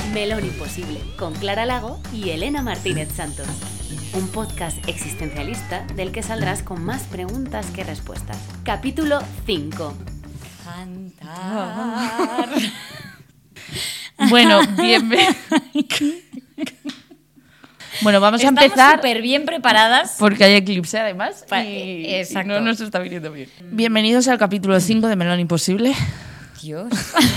Melón Imposible, con Clara Lago y Elena Martínez Santos. Un podcast existencialista del que saldrás con más preguntas que respuestas. Capítulo 5. Cantar. Bueno, Bueno, vamos a empezar. Estamos súper bien preparadas. Porque hay eclipse además y no nos está viniendo bien. Bienvenidos al capítulo 5 de Melón Imposible. Dios.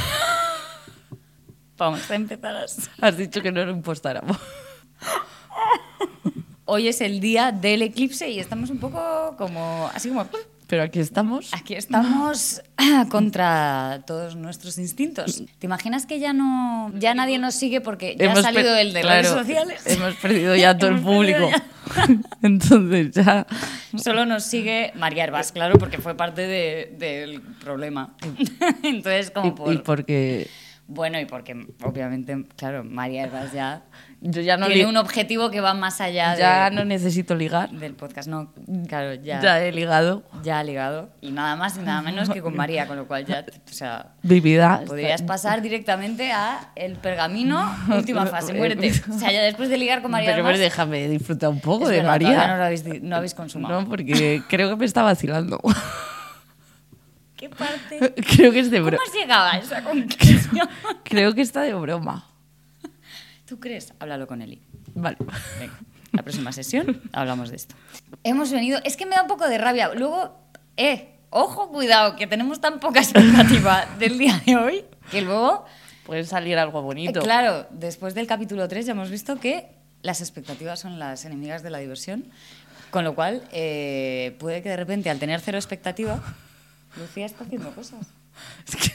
Vamos a empezar así. Has dicho que no lo impostáramos. Hoy es el día del eclipse y estamos un poco como... Así como... Pero aquí estamos. Aquí estamos contra todos nuestros instintos. ¿Te imaginas que ya nadie nos sigue porque ya ha salido el de redes sociales? Hemos perdido ya todo el público. Entonces ya... Solo nos sigue María Herbás, claro, porque fue parte del problema. Entonces, como por... Y porque... Bueno, y porque obviamente, claro, María Herbás ya... Yo ya no tiene un objetivo que va más allá ya no necesito ligar del podcast. No, claro, ya he ligado. Ya ha ligado. Y nada más y nada menos que con María, con lo cual ya, o sea, vividad. Podrías pasar directamente a el pergamino, última fase, muérete. O sea, ya después de ligar con María. Pero déjame disfrutar un poco de verdad, María. No habéis consumado. No, porque creo que me está vacilando. ¿Qué parte? Creo que es de broma. ¿Cómo has llegado a esa conclusión? Creo que está de broma. ¿Tú crees? Háblalo con Eli. Vale. Venga, la próxima sesión hablamos de esto. Hemos venido... Es que me da un poco de rabia. Luego, ojo, cuidado, que tenemos tan poca expectativa del día de hoy, que luego... Puede salir algo bonito. Claro, después del capítulo 3 ya hemos visto que las expectativas son las enemigas de la diversión, con lo cual puede que de repente, al tener cero expectativa, Lucía está haciendo cosas. Es que...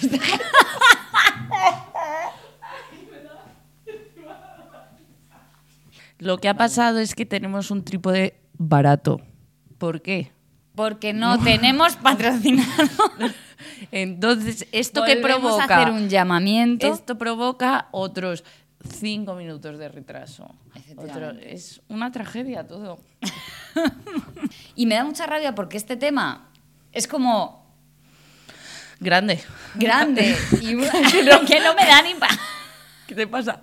Lo que ha pasado es que tenemos un trípode barato. ¿Por qué? Porque no tenemos patrocinador. Entonces, ¿esto qué provoca? A hacer un llamamiento. Esto provoca otros 5 minutos de retraso. Es una tragedia todo. Y me da mucha rabia porque este tema es como... Grande. Y que no me da ni para... ¿Qué te pasa?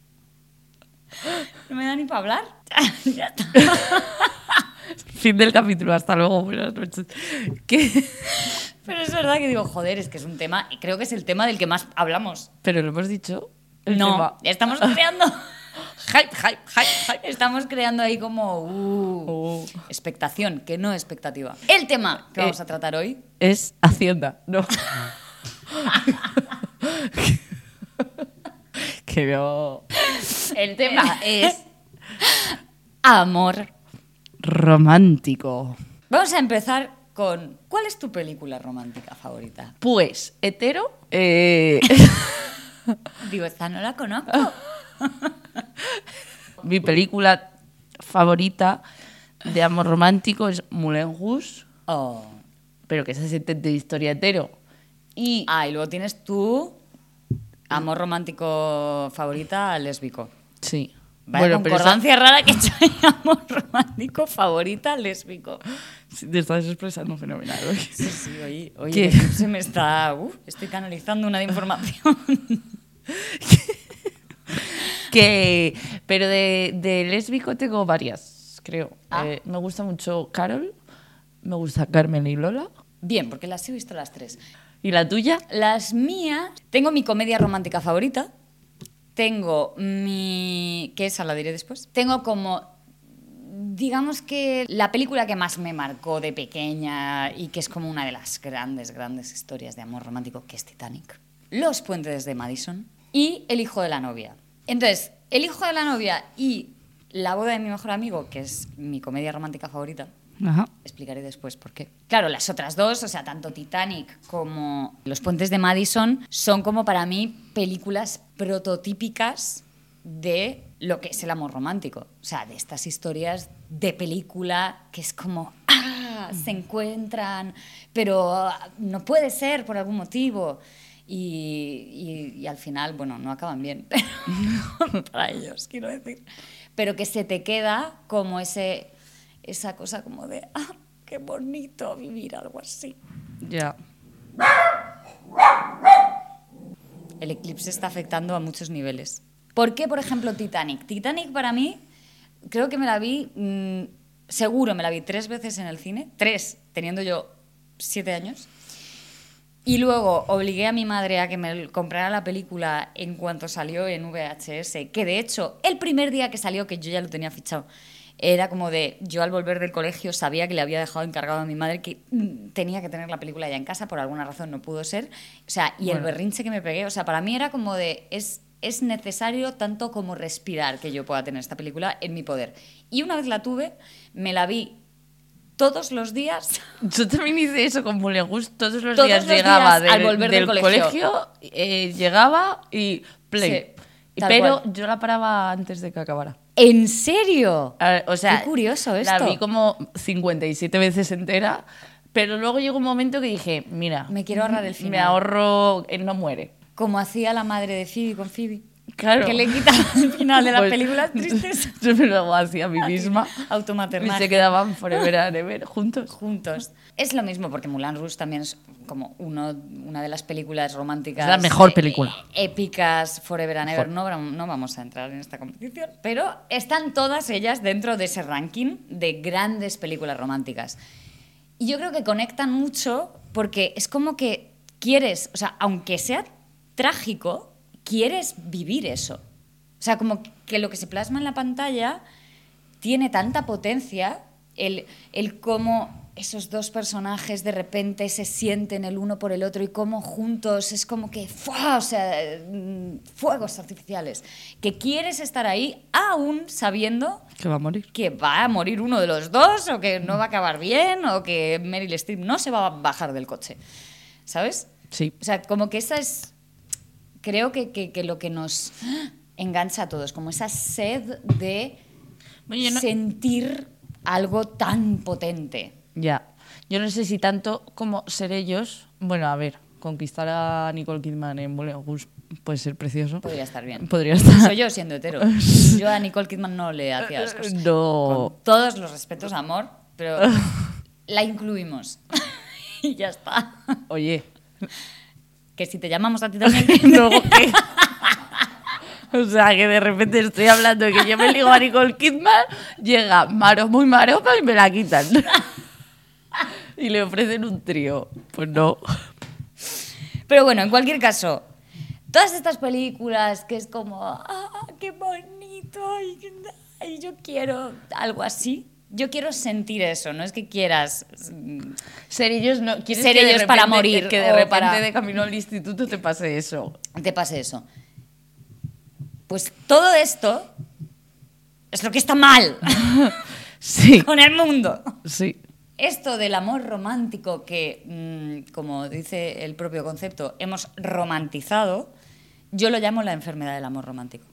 No me da ni para hablar. Ya está. Fin del capítulo, hasta luego, buenas noches. ¿Qué? Pero es verdad que digo, joder, es que es un tema, y creo que es el tema del que más hablamos. Pero lo hemos dicho. No, estamos creando... hype. Estamos creando ahí como expectación, que no expectativa. El tema que vamos a tratar hoy es Hacienda, no. Que no. El tema es amor romántico. Vamos a empezar con... ¿Cuál es tu película romántica favorita? Pues, hetero. Digo, esta no la conozco. Mi película favorita de amor romántico es Moulin Rouge. Oh. Pero que esa es de historia hetero. Y luego tienes tu amor romántico favorita lésbico. Sí. Vaya concordancia rara que he hecho ahí, amor romántico favorita lésbico. Sí, te estás expresando fenomenal hoy. Sí, oye, se me está... estoy canalizando una de información. Pero de lésbico tengo varias, creo. Me gusta mucho Carol, me gusta Carmen y Lola. Bien, porque las he visto las tres. ¿Y la tuya? Las mías... Tengo mi comedia romántica favorita. Tengo que esa la diré después. Tengo como, digamos que la película que más me marcó de pequeña y que es como una de las grandes historias de amor romántico, que es Titanic. Los puentes de Madison y El hijo de la novia. Entonces, El hijo de la novia y La boda de mi mejor amigo, que es mi comedia romántica favorita. Ajá. Explicaré después por qué. Claro, las otras dos, o sea, tanto Titanic como Los puentes de Madison, son como para mí películas prototípicas de lo que es el amor romántico. O sea, de estas historias de película que es como, se encuentran, pero no puede ser por algún motivo. Y al final, bueno, no acaban bien, pero para ellos, quiero decir. Pero que se te queda como esa cosa como de, qué bonito vivir algo así. Ya. el eclipse está afectando a muchos niveles. ¿Por qué, por ejemplo, Titanic? Titanic para mí, creo que me la vi, seguro me la vi 3 veces en el cine, 3, teniendo yo 7 años. Y luego obligué a mi madre a que me comprara la película en cuanto salió en VHS, que de hecho, el primer día que salió, que yo ya lo tenía fichado, era como de, yo al volver del colegio sabía que le había dejado encargado a mi madre que tenía que tener la película ya en casa, por alguna razón no pudo ser. O sea, y el berrinche que me pegué, o sea, para mí era como de, es necesario tanto como respirar que yo pueda tener esta película en mi poder. Y una vez la tuve, me la vi todos los días. Yo también hice eso con Moulin Rouge. Todos los Todos días los llegaba días al volver del colegio. Llegaba y play. Sí, tal Pero cual. yo la paraba antes de que acabara. ¿En serio? O sea, Qué curioso esto. La vi como 57 veces entera, pero luego llegó un momento que dije, mira, Me quiero ahorrar el final. Me ahorro, él no muere. Como hacía la madre de Phoebe con Phoebe. Claro. Que le quitaba el final de las Pues, películas tristes. Yo me lo hacía a mí misma. Y Automaternaje. se quedaban forever and ever juntos. Juntos. Es lo mismo porque Moulin Rouge también es como una de las películas románticas. Es la mejor película. Épicas, forever and ever. No vamos a entrar en esta competición, pero están todas ellas dentro de ese ranking de grandes películas románticas. Y yo creo que conectan mucho porque es como que quieres, o sea, aunque sea trágico, quieres vivir eso. O sea, como que lo que se plasma en la pantalla tiene tanta potencia, el cómo esos dos personajes de repente se sienten el uno por el otro y cómo juntos es como que, ¡fua! O sea, fuegos artificiales. Que quieres estar ahí aún sabiendo Que va a morir. que va a morir uno de los dos o que no va a acabar bien o que Meryl Streep no se va a bajar del coche. ¿Sabes? Sí. O sea, como que esa es, creo que lo que nos engancha a todos, como esa sed de sentir algo tan potente. Ya. Yo no sé si tanto como ser ellos. Bueno, a ver, conquistar a Nicole Kidman en Moulin Rouge puede ser precioso. Podría estar bien. Podría estar. Soy yo siendo hetero. Yo a Nicole Kidman no le hacía las cosas. No. Con todos los respetos, amor, pero la incluimos. Y ya está. Oye. Que si te llamamos a ti también. Luego qué. O sea, que de repente estoy hablando de que yo me ligo a Nicole Kidman, llega muy maropa y me la quitan. Y le ofrecen un trío. Pues no. Pero bueno, en cualquier caso, todas estas películas que es como, qué bonito, y yo quiero algo así. Yo quiero sentir eso, no es que quieras ser ellos, no quieres ser que ellos repente, para morir. Que de repente de camino al instituto te pase eso. Te pase eso. Pues todo esto es lo que está mal Sí. con el mundo. Sí. Esto del amor romántico que, como dice el propio concepto, hemos romantizado, yo lo llamo la enfermedad del amor romántico.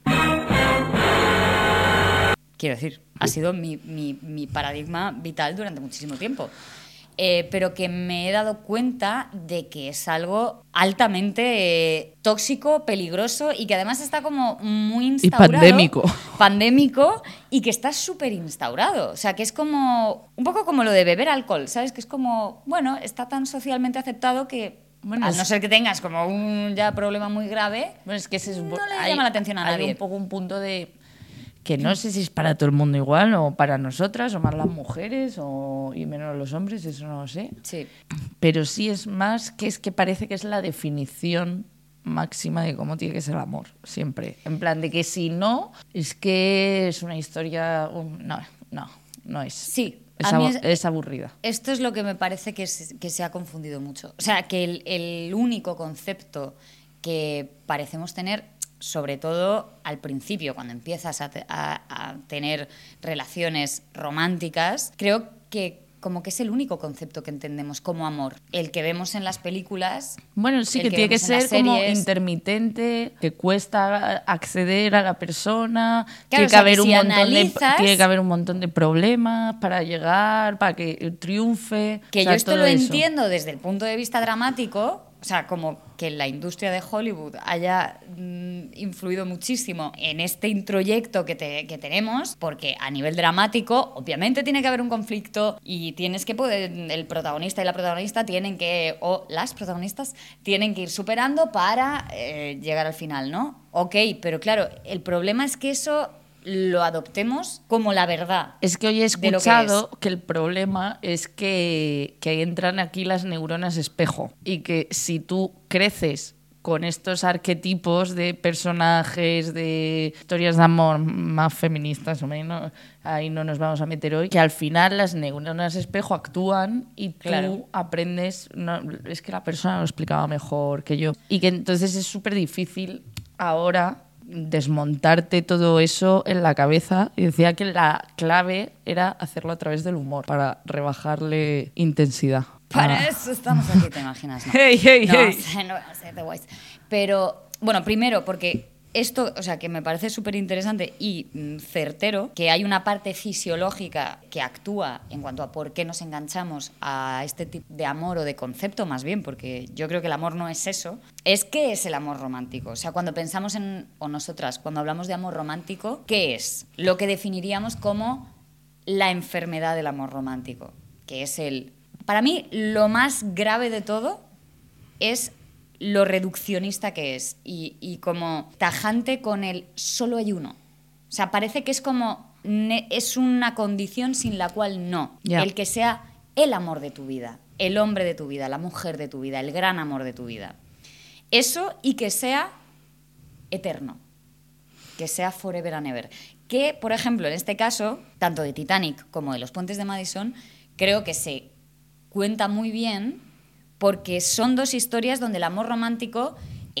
Quiero decir, ha sido mi paradigma vital durante muchísimo tiempo. Pero que me he dado cuenta de que es algo altamente tóxico, peligroso y que además está como muy instaurado. Y pandémico. Pandémico y que está súper instaurado. O sea, que es como un poco como lo de beber alcohol, ¿sabes? Que es como, bueno, está tan socialmente aceptado que, bueno, al no ser que tengas como un ya problema muy grave, bueno, es que no le llama la atención a nadie. Hay un poco un punto de que no sé si es para todo el mundo igual o para nosotras o más las mujeres y menos los hombres, eso no lo sé. Sí. Pero sí es más que parece que es la definición máxima de cómo tiene que ser el amor, siempre. En plan de que si no, es que es una historia... No es. Sí. Es aburrida. Esto es lo que me parece que se ha confundido mucho. O sea, que el único concepto que parecemos tener, sobre todo al principio, cuando empiezas a tener relaciones románticas, creo que como que es el único concepto que entendemos como amor. El que vemos en las películas. Bueno, sí, que tiene que ser como intermitente, que cuesta acceder a la persona, claro, tiene que haber un montón de problemas para llegar, para que triunfe. Que yo esto lo entiendo desde el punto de vista dramático, o sea, como que la industria de Hollywood haya influido muchísimo en este introyecto que tenemos, porque a nivel dramático, obviamente tiene que haber un conflicto y tienes que poder, el protagonista y la protagonista tienen que, o las protagonistas, tienen que ir superando para llegar al final, ¿no? Ok, pero claro, el problema es que eso lo adoptemos como la verdad. Es que hoy he escuchado que el problema es que entran aquí las neuronas espejo y que si tú creces con estos arquetipos de personajes, de historias de amor más feministas, o menos, ahí no nos vamos a meter hoy, que al final las neuronas espejo actúan y tú aprendes, no, es que la persona lo explicaba mejor que yo, y que entonces es súper difícil ahora desmontarte todo eso en la cabeza, y decía que la clave era hacerlo a través del humor para rebajarle intensidad. Para eso estamos aquí, ¿te imaginas? No, hey, hey, no, hey. No vamos a ser de guays. Pero, bueno, primero porque esto, o sea, que me parece súper interesante y certero, que hay una parte fisiológica que actúa en cuanto a por qué nos enganchamos a este tipo de amor o de concepto, más bien, porque yo creo que el amor no es eso. Es ¿qué es el amor romántico? O sea, cuando pensamos en, o nosotras, cuando hablamos de amor romántico, ¿qué es? Lo que definiríamos como la enfermedad del amor romántico, que es el... Para mí, lo más grave de todo es lo reduccionista que es y como tajante con el solo hay uno. O sea, parece que es como... es una condición sin la cual no. Yeah. El que sea el amor de tu vida, el hombre de tu vida, la mujer de tu vida, el gran amor de tu vida. Eso, y que sea eterno, que sea forever and ever. Que, por ejemplo, en este caso, tanto de Titanic como de Los Puentes de Madison, creo que se cuenta muy bien porque son dos historias donde el amor romántico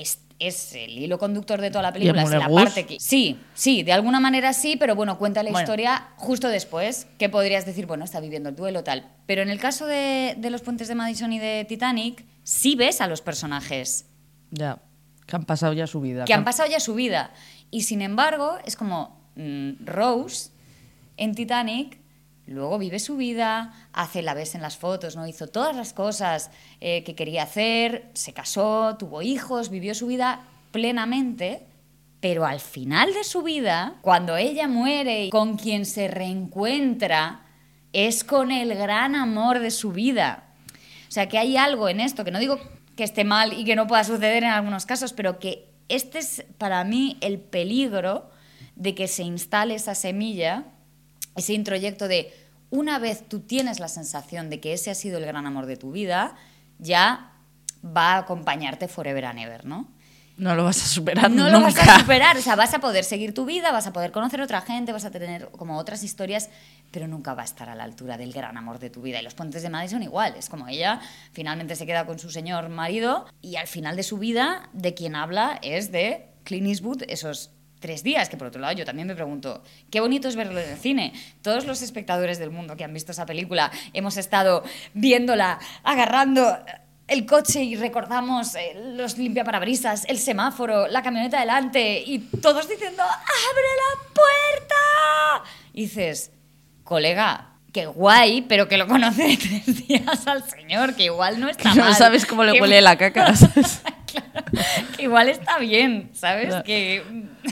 es el hilo conductor de toda la película. Es la parte que... Sí, de alguna manera sí, pero bueno, cuenta la historia justo después, que podrías decir, bueno, está viviendo el duelo, tal. Pero en el caso de Los Puentes de Madison y de Titanic, sí ves a los personajes. Ya, que han pasado ya su vida. Que han pasado ya su vida. Y sin embargo, es como Rose en Titanic... Luego vive su vida, la ves en las fotos, ¿no? Hizo todas las cosas que quería hacer, se casó, tuvo hijos, vivió su vida plenamente, pero al final de su vida, cuando ella muere y con quien se reencuentra, es con el gran amor de su vida. O sea, que hay algo en esto, que no digo que esté mal y que no pueda suceder en algunos casos, pero que este es para mí el peligro de que se instale esa semilla, ese introyecto de una vez tú tienes la sensación de que ese ha sido el gran amor de tu vida, ya va a acompañarte forever and ever, ¿no? No lo vas a superar nunca. No lo vas a superar, o sea, vas a poder seguir tu vida, vas a poder conocer a otra gente, vas a tener como otras historias, pero nunca va a estar a la altura del gran amor de tu vida. Y Los Puentes de Madison igual, es como ella finalmente se queda con su señor marido y al final de su vida de quien habla es de Clint Eastwood, esos 3 días, que por otro lado yo también me pregunto, qué bonito es verlo en el cine. Todos los espectadores del mundo que han visto esa película hemos estado viéndola, agarrando el coche y recordamos los limpiaparabrisas, el semáforo, la camioneta delante y todos diciendo ¡abre la puerta! Y dices, colega, qué guay, pero que lo conoce de 3 días al señor, que igual no está mal. mal. No sabes cómo le huele la caca. Claro, que igual está bien, ¿sabes? Claro. Que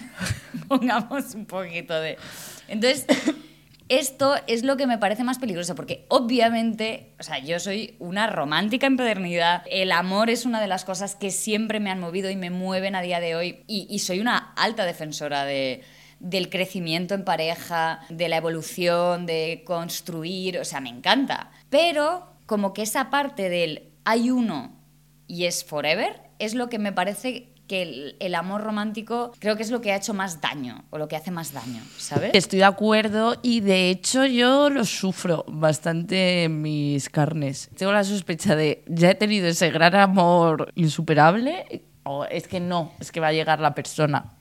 pongamos un poquito de... Entonces, esto es lo que me parece más peligroso, porque obviamente, o sea, yo soy una romántica empedernida, el amor es una de las cosas que siempre me han movido y me mueven a día de hoy, y soy una alta defensora del crecimiento en pareja, de la evolución, de construir, o sea, me encanta. Pero como que esa parte del hay uno y es forever, es lo que me parece que el amor romántico creo que es lo que ha hecho más daño, o lo que hace más daño, ¿sabes? Estoy de acuerdo y de hecho yo lo sufro bastante en mis carnes. Tengo la sospecha de, ya he tenido ese gran amor insuperable, o es que no, es que va a llegar la persona,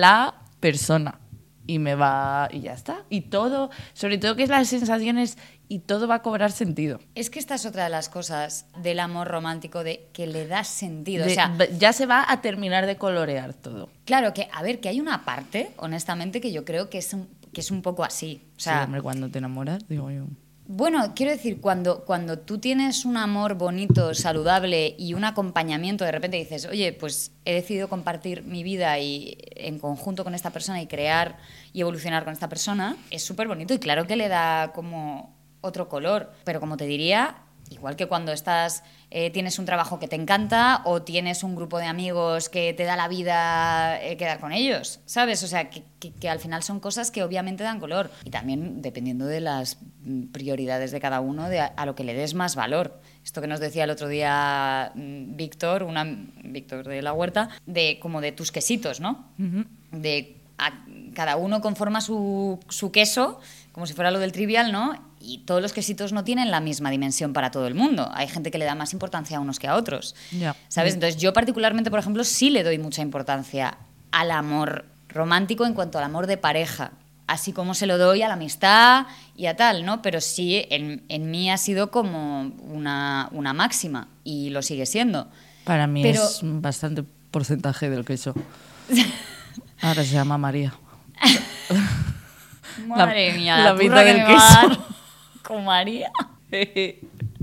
y me va, y ya está. Y todo, sobre todo que es las sensaciones, y todo va a cobrar sentido. Es que esta es otra de las cosas del amor romántico, de que le da sentido. O sea, ya se va a terminar de colorear todo. Claro, que a ver, que hay una parte, honestamente, que yo creo que es un poco así. O sea, sí, hombre, cuando te enamoras, digo yo. Bueno, quiero decir, cuando tú tienes un amor bonito, saludable y un acompañamiento, de repente dices, oye, pues he decidido compartir mi vida y en conjunto con esta persona y crear y evolucionar con esta persona, es súper bonito y claro que le da como otro color. Pero como te diría, igual que cuando tienes un trabajo que te encanta o tienes un grupo de amigos que te da la vida quedar con ellos, ¿sabes? O sea, que al final son cosas que obviamente dan color. Y también dependiendo de las prioridades de cada uno, a lo que le des más valor. Esto que nos decía el otro día Víctor de la Huerta, como de tus quesitos, ¿no? Uh-huh. Cada uno conforma su queso, como si fuera lo del Trivial, ¿no? Y todos los quesitos no tienen la misma dimensión para todo el mundo. Hay gente que le da más importancia a unos que a otros, ¿sabes? Entonces yo particularmente, por ejemplo, sí le doy mucha importancia al amor romántico en cuanto al amor de pareja, así como se lo doy a la amistad y a tal, ¿no? Pero sí, en mí ha sido como una máxima y lo sigue siendo. Para mí es bastante porcentaje del queso. Ahora se llama María. Madre mía, la mitad del queso. Con María. Que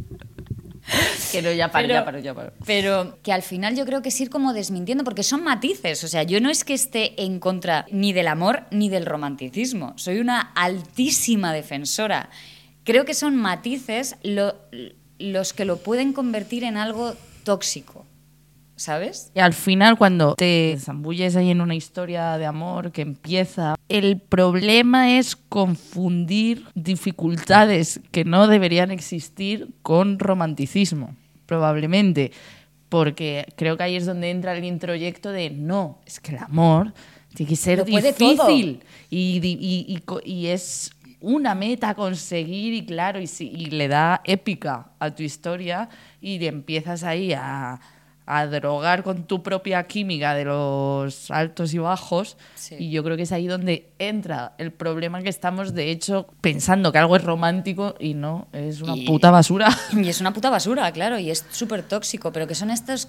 no, ya paro. Pero que al final yo creo que es ir como desmintiendo, porque son matices. O sea, yo no es que esté en contra ni del amor ni del romanticismo. Soy una altísima defensora. Creo que son matices los que lo pueden convertir en algo tóxico. ¿Sabes? Y al final, cuando te zambulles ahí en una historia de amor que empieza, el problema es confundir dificultades que no deberían existir con romanticismo, probablemente. Porque creo que ahí es donde entra el introyecto de no, es que el amor tiene que ser difícil y es una meta a conseguir y claro, y le da épica a tu historia y empiezas ahí a drogar con tu propia química de los altos y bajos. Sí. Y yo creo que es ahí donde entra el problema, que estamos de hecho pensando que algo es romántico y no, es una puta basura. Y es una puta basura, claro, y es súper tóxico, pero que son estas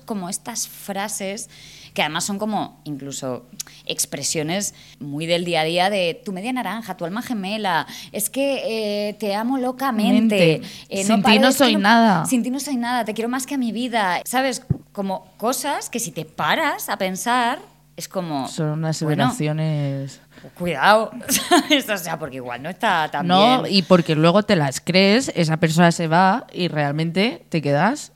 frases que además son como incluso expresiones muy del día a día de tu media naranja, tu alma gemela, es que te amo locamente. Sin ti no soy nada. Sin ti no soy nada, te quiero más que a mi vida. ¿Sabes? Como cosas que si te paras a pensar es como... Son unas aseveraciones... Bueno, cuidado, o sea, porque igual no está tan bien. No, y porque luego te las crees, esa persona se va y realmente te quedas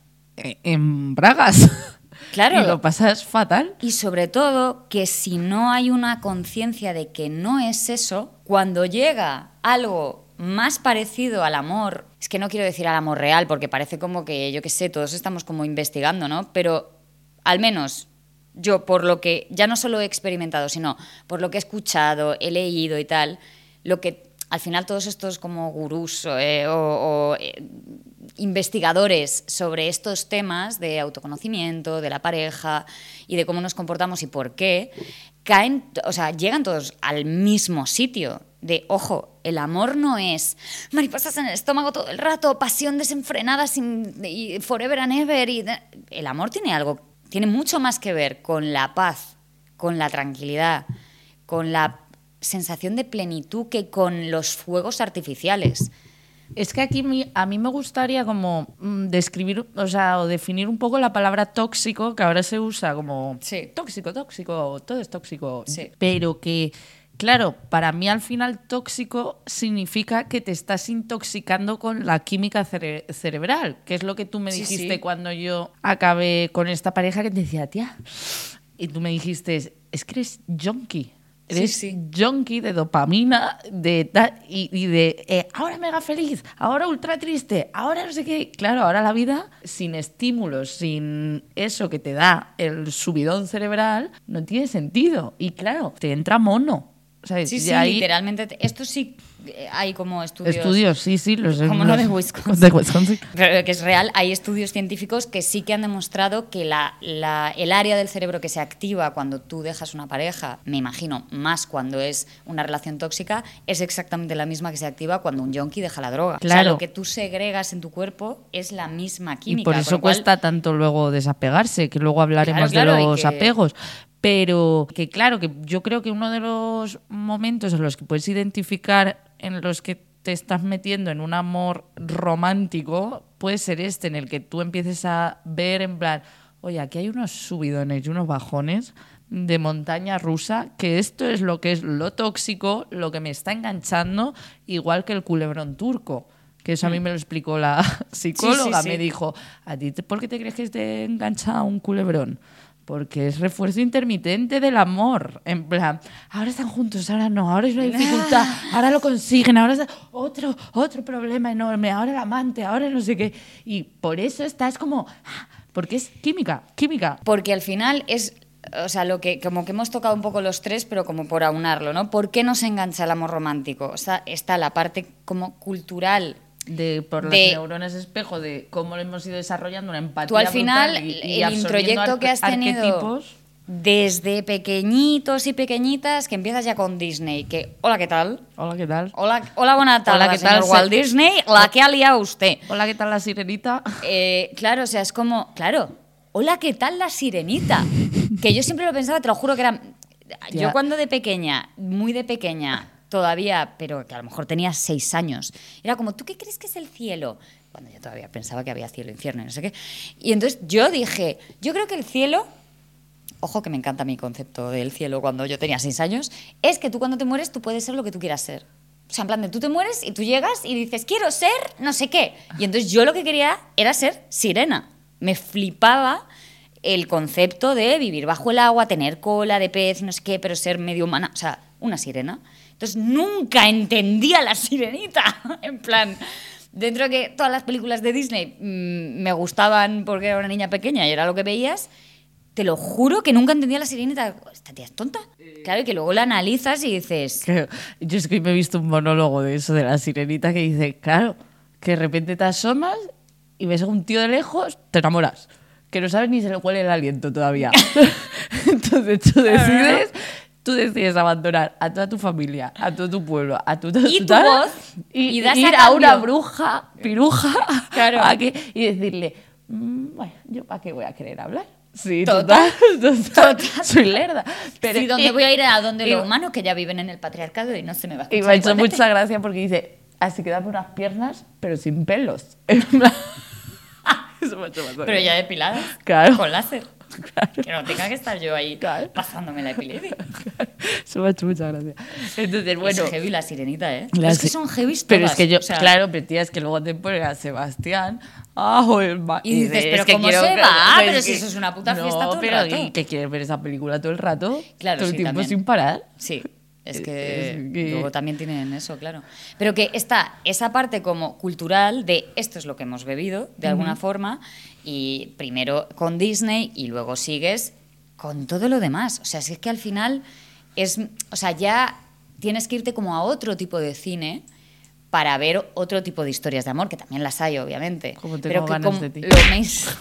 en bragas. Claro. Y lo pasas fatal. Y sobre todo que si no hay una conciencia de que no es eso, cuando llega algo más parecido al amor, es que no quiero decir al amor real, porque parece como que, yo qué sé, todos estamos como investigando, ¿no? Pero al menos yo, por lo que ya no solo he experimentado, sino por lo que he escuchado, he leído y tal, lo que al final todos estos como gurús o investigadores sobre estos temas de autoconocimiento, de la pareja y de cómo nos comportamos y por qué, llegan todos al mismo sitio de, ojo, el amor no es mariposas en el estómago todo el rato, pasión desenfrenada y forever and ever. El amor tiene mucho más que ver con la paz, con la tranquilidad, con la sensación de plenitud que con los fuegos artificiales. Es que aquí a mí me gustaría como describir, o definir un poco la palabra tóxico, que ahora se usa como sí. tóxico, todo es tóxico. Sí. Pero que, claro, para mí al final tóxico significa que te estás intoxicando con la química cerebral, que es lo que tú me dijiste cuando yo acabé con esta pareja, que te decía, tía, y tú me dijiste, es que eres junkie. Eres junkie de dopamina y de ahora mega feliz, ahora ultra triste, ahora no sé qué. Claro, ahora la vida sin estímulos, sin eso que te da el subidón cerebral, no tiene sentido. Y claro, te entra mono. ¿Sabes? Sí, ahí, literalmente. Esto sí hay como estudios. Estudios, sí, como no de Wisconsin. De Wisconsin. Pero que es real, hay estudios científicos que sí que han demostrado que el área del cerebro que se activa cuando tú dejas una pareja, me imagino, más cuando es una relación tóxica, es exactamente la misma que se activa cuando un yonki deja la droga. Claro. O sea, lo que tú segregas en tu cuerpo es la misma química. Y por eso cuesta tanto luego desapegarse, que luego hablaremos de los apegos. Pero que claro, que yo creo que uno de los momentos en los que puedes identificar en los que te estás metiendo en un amor romántico, puede ser este, en el que tú empieces a ver en plan, oye, aquí hay unos subidones y unos bajones de montaña rusa, que esto es lo tóxico, lo que me está enganchando, igual que el culebrón turco. Que eso a mí me lo explicó la psicóloga. Sí. Me dijo, ¿a ti por qué te crees que te engancha un culebrón? Porque es refuerzo intermitente del amor. En plan, ahora están juntos, ahora no, ahora es una dificultad, ahora lo consiguen, ahora es otro problema enorme, ahora el amante, ahora no sé qué. Y por eso estás como... Porque es química. Porque al final es... O sea, lo que como que hemos tocado un poco los tres, pero como por aunarlo, ¿no? ¿Por qué nos engancha el amor romántico? O sea, está la parte como cultural... Por las neuronas espejo de cómo lo hemos ido desarrollando una empatía. Tú al final, y el introyecto que has tenido arquetipos. Desde pequeñitos y pequeñitas, que empiezas ya con Disney, que hola, ¿qué tal? Hola, ¿qué tal? Hola, buena tarde, Hola, ¿qué tal? señor Walt Disney, la que ha liado usted. Hola, ¿qué tal la sirenita? Claro, o sea, es como, claro, hola, ¿qué tal la sirenita? Que yo siempre lo pensaba, te lo juro que era... Ya. Yo cuando de pequeña, muy de pequeña, todavía, pero que a lo mejor tenía 6 años, era como, ¿tú qué crees que es el cielo? Cuando yo todavía pensaba que había cielo, infierno y no sé qué. Y entonces yo dije, yo creo que el cielo, ojo que me encanta mi concepto del cielo cuando yo tenía 6 años, es que tú cuando te mueres tú puedes ser lo que tú quieras ser. O sea, en plan de tú te mueres y tú llegas y dices, quiero ser no sé qué. Y entonces yo lo que quería era ser sirena. Me flipaba el concepto de vivir bajo el agua, tener cola de pez, no sé qué, pero ser medio humana, o sea, una sirena. Entonces nunca entendía la sirenita. En plan, dentro de que todas las películas de Disney me gustaban porque era una niña pequeña y era lo que veías, te lo juro que nunca entendía la sirenita. Esta tía es tonta. Claro, y que luego la analizas y dices... Yo es que me he visto un monólogo de eso, de la sirenita, que dice, claro, que de repente te asomas y ves a un tío de lejos, te enamoras. Que no sabes ni se le huele el aliento todavía. Entonces tú decides abandonar a toda tu familia, a todo tu pueblo, a tu y tu voz, y das ir a una bruja, piruja, claro. Y decirle, bueno, ¿yo para qué voy a querer hablar? Sí, Total. Soy lerda. Pero sí, ¿dónde voy a ir? A donde los humanos que ya viven en el patriarcado y no se me va a escuchar. Y me ha hecho mucha gracia porque dice, así que dame unas piernas, pero sin pelos. Eso me ha hecho más gracia. Pero ya depiladas, claro. con láser. Claro. Que no tenga que estar yo ahí claro. pasándome la epilepsia. Eso me ha hecho mucha gracia. Entonces, bueno. Es heavy la sirenita, ¿eh? Es que son heavy todas. Pero es que yo, o sea, claro, pero tía, es que luego te pones a Sebastián. Y dices, pero que ¿cómo quiero se va? pues Pero que, si eso es una puta fiesta todo el pero rato. ¿y que quieres ver esa película todo el rato? Claro, todo el sí, tiempo también. sin parar. Sí. Es que Es que... luego también tienen eso, claro. Pero que está esa parte como cultural de esto es lo que hemos bebido, de alguna forma, y primero con Disney y luego sigues con todo lo demás. O sea, es que al final es... O sea, ya tienes que irte como a otro tipo de cine para ver otro tipo de historias de amor, que también las hay, obviamente. Como tengo pero que ganas de ti. Lo más...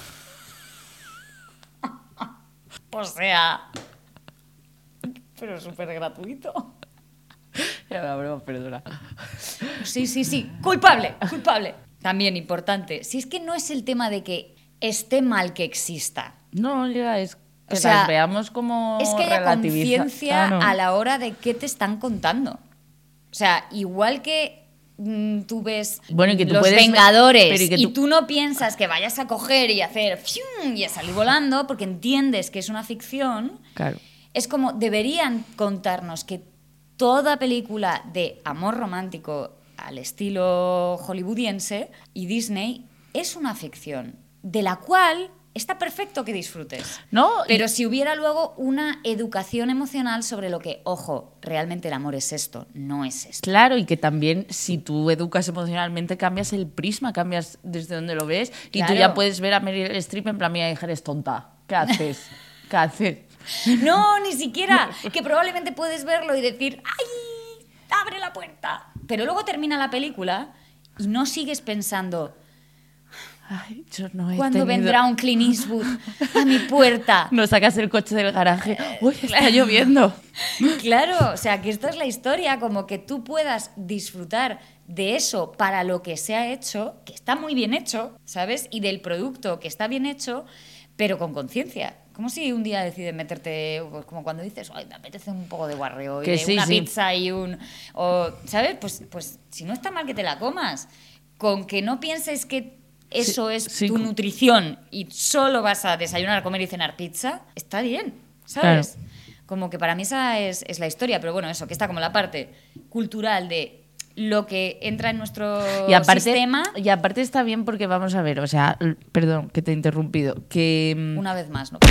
O sea... Pero súper gratuito. Era una broma, perdona. Sí. Culpable. También importante. Si es que no es el tema de que esté mal que exista. No, ya es que O sea, las veamos como es que haya relativiza- conciencia Claro. a la hora de qué te están contando. O sea, igual que tú ves Bueno, y que tú Los puedes- Vengadores pero y que y tú- tú no piensas que vayas a coger y hacer ¡fium! Y a salir volando porque entiendes que es una ficción. Claro. Es como deberían contarnos que toda película de amor romántico al estilo hollywoodiense y Disney es una ficción de la cual está perfecto que disfrutes. No, Pero si hubiera luego una educación emocional sobre lo que, ojo, realmente el amor es esto, no es esto. Claro, y que también si tú educas emocionalmente cambias el prisma, cambias desde donde lo ves y Claro. tú ya puedes ver a Meryl Streep en plan, mira, hija, eres tonta. ¿Qué haces? ¿Qué haces? No, ni siquiera. Que probablemente puedes verlo y decir, ¡ay! ¡Abre la puerta! Pero luego termina la película y no sigues pensando, Ay, yo no he ¿cuándo tenido- vendrá un Clint Eastwood a mi puerta? No sacas el coche del garaje. Uy, está lloviendo. Claro, o sea, que esta es la historia, como que tú puedas disfrutar de eso para lo que se ha hecho, que está muy bien hecho, ¿sabes? Y del producto que está bien hecho, pero con conciencia, Como si un día decides meterte, pues como cuando dices, ay, me apetece un poco de guarreo, Que y sí, una sí. pizza y ¿sabes? Pues si no está mal que te la comas, con que no pienses que eso es sí. tu nutrición y solo vas a desayunar, comer y cenar pizza, está bien, ¿sabes? Claro. Como que para mí esa es la historia, pero bueno, eso, que está como la parte cultural de lo que entra en nuestro sistema. Y aparte está bien porque vamos a ver, o sea, perdón que te he interrumpido, que Una vez más, ¿no?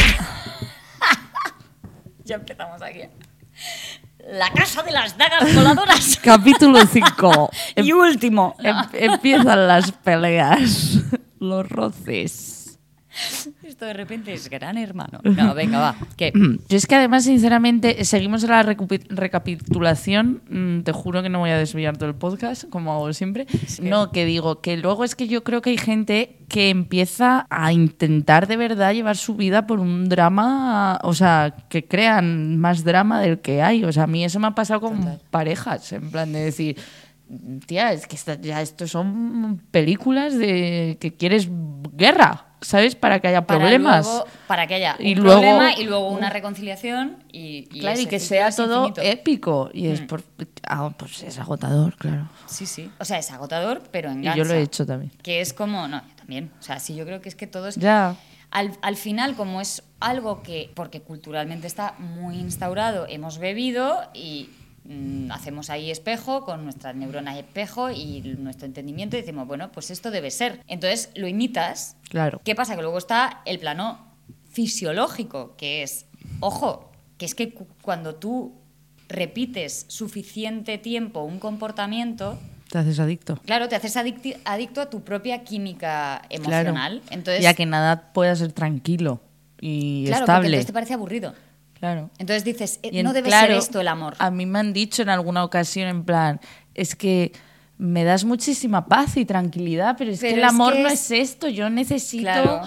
Ya empezamos aquí. La casa de las dagas voladoras. capítulo 5. Y último. Empiezan las peleas, los roces. Esto de repente es Gran Hermano. No, venga, va. ¿Qué? Yo es que además, sinceramente, seguimos en la recapitulación. Te juro que no voy a desviar todo el podcast, como hago siempre. Sí. No, que digo, que luego es que yo creo que hay gente que empieza a intentar de verdad llevar su vida por un drama, o sea, que crean más drama del que hay. O sea, a mí eso me ha pasado con Total. parejas, en plan de decir, tía, es que ya estos son películas de que quieres guerra, ¿sabes? Para que haya problemas. Para que haya Y un luego- problema y luego una reconciliación y Claro, y ese que ciclo sea es todo infinito. épico. Y es pues es agotador, claro. Sí, sí. O sea, es agotador, pero Y engancha. yo lo he hecho también. Que es como... No, yo también. O sea, sí, yo creo que es que todos... Ya. Al final, como es algo que, porque culturalmente está muy instaurado, hemos bebido y hacemos ahí espejo con nuestras neuronas espejo y nuestro entendimiento y decimos, bueno, pues esto debe ser. Entonces lo imitas. Claro. ¿Qué pasa? Que luego está el plano fisiológico, que es, ojo, que es que cuando tú repites suficiente tiempo un comportamiento, Te haces adicto. claro, te haces adicto a tu propia química emocional. Claro. Entonces, Ya que nada pueda ser tranquilo y claro, porque estable. entonces te parece aburrido. Claro. Entonces dices, Y no debe claro, ser esto el amor. A mí me han dicho en alguna ocasión, en plan, es que me das muchísima paz y tranquilidad, pero es que Pero el es amor que no es- es esto, yo necesito... Claro.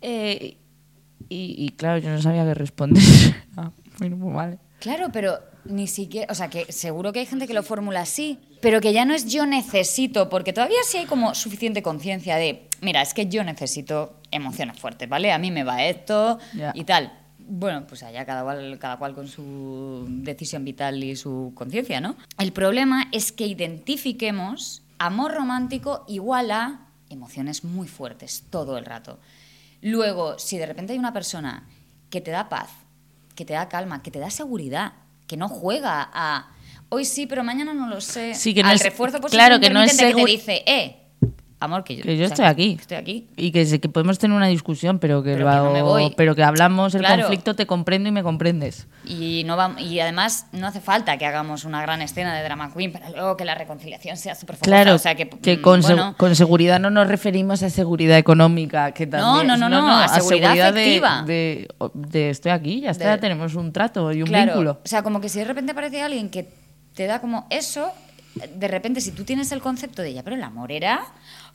Y claro, yo no sabía qué responder. Bueno, pues vale. Claro, pero ni siquiera, o sea, que seguro que hay gente que lo formula así, pero que ya no es yo necesito, porque todavía sí hay como suficiente conciencia de, mira, es que yo necesito emociones fuertes, ¿vale? A mí me va esto Ya. y tal. Bueno, pues allá cada cual con su decisión vital y su conciencia, ¿no? El problema es que identifiquemos amor romántico igual a emociones muy fuertes todo el rato. Luego, si de repente hay una persona que te da paz, que te da calma, que te da seguridad, que no juega a hoy sí, pero mañana no lo sé, Sí, que no al es- refuerzo positivo claro, que no es intermitente que te seguro- dice, amor, que yo Que yo estoy aquí. Estoy aquí. Y que podemos tener una discusión, pero que, Pero que no me voy. pero que hablamos el Claro. conflicto, te comprendo y me comprendes. Y, y además no hace falta que hagamos una gran escena de drama queen para luego que la reconciliación sea súper fogosa. Claro, O sea, que con, con seguridad no nos referimos a seguridad económica, que también, no, a seguridad afectiva. de estoy aquí, ya está, De- tenemos un trato y un claro, vínculo. o sea, como que si de repente aparece alguien que te da como eso, de repente si tú tienes el concepto de ya, pero el amor era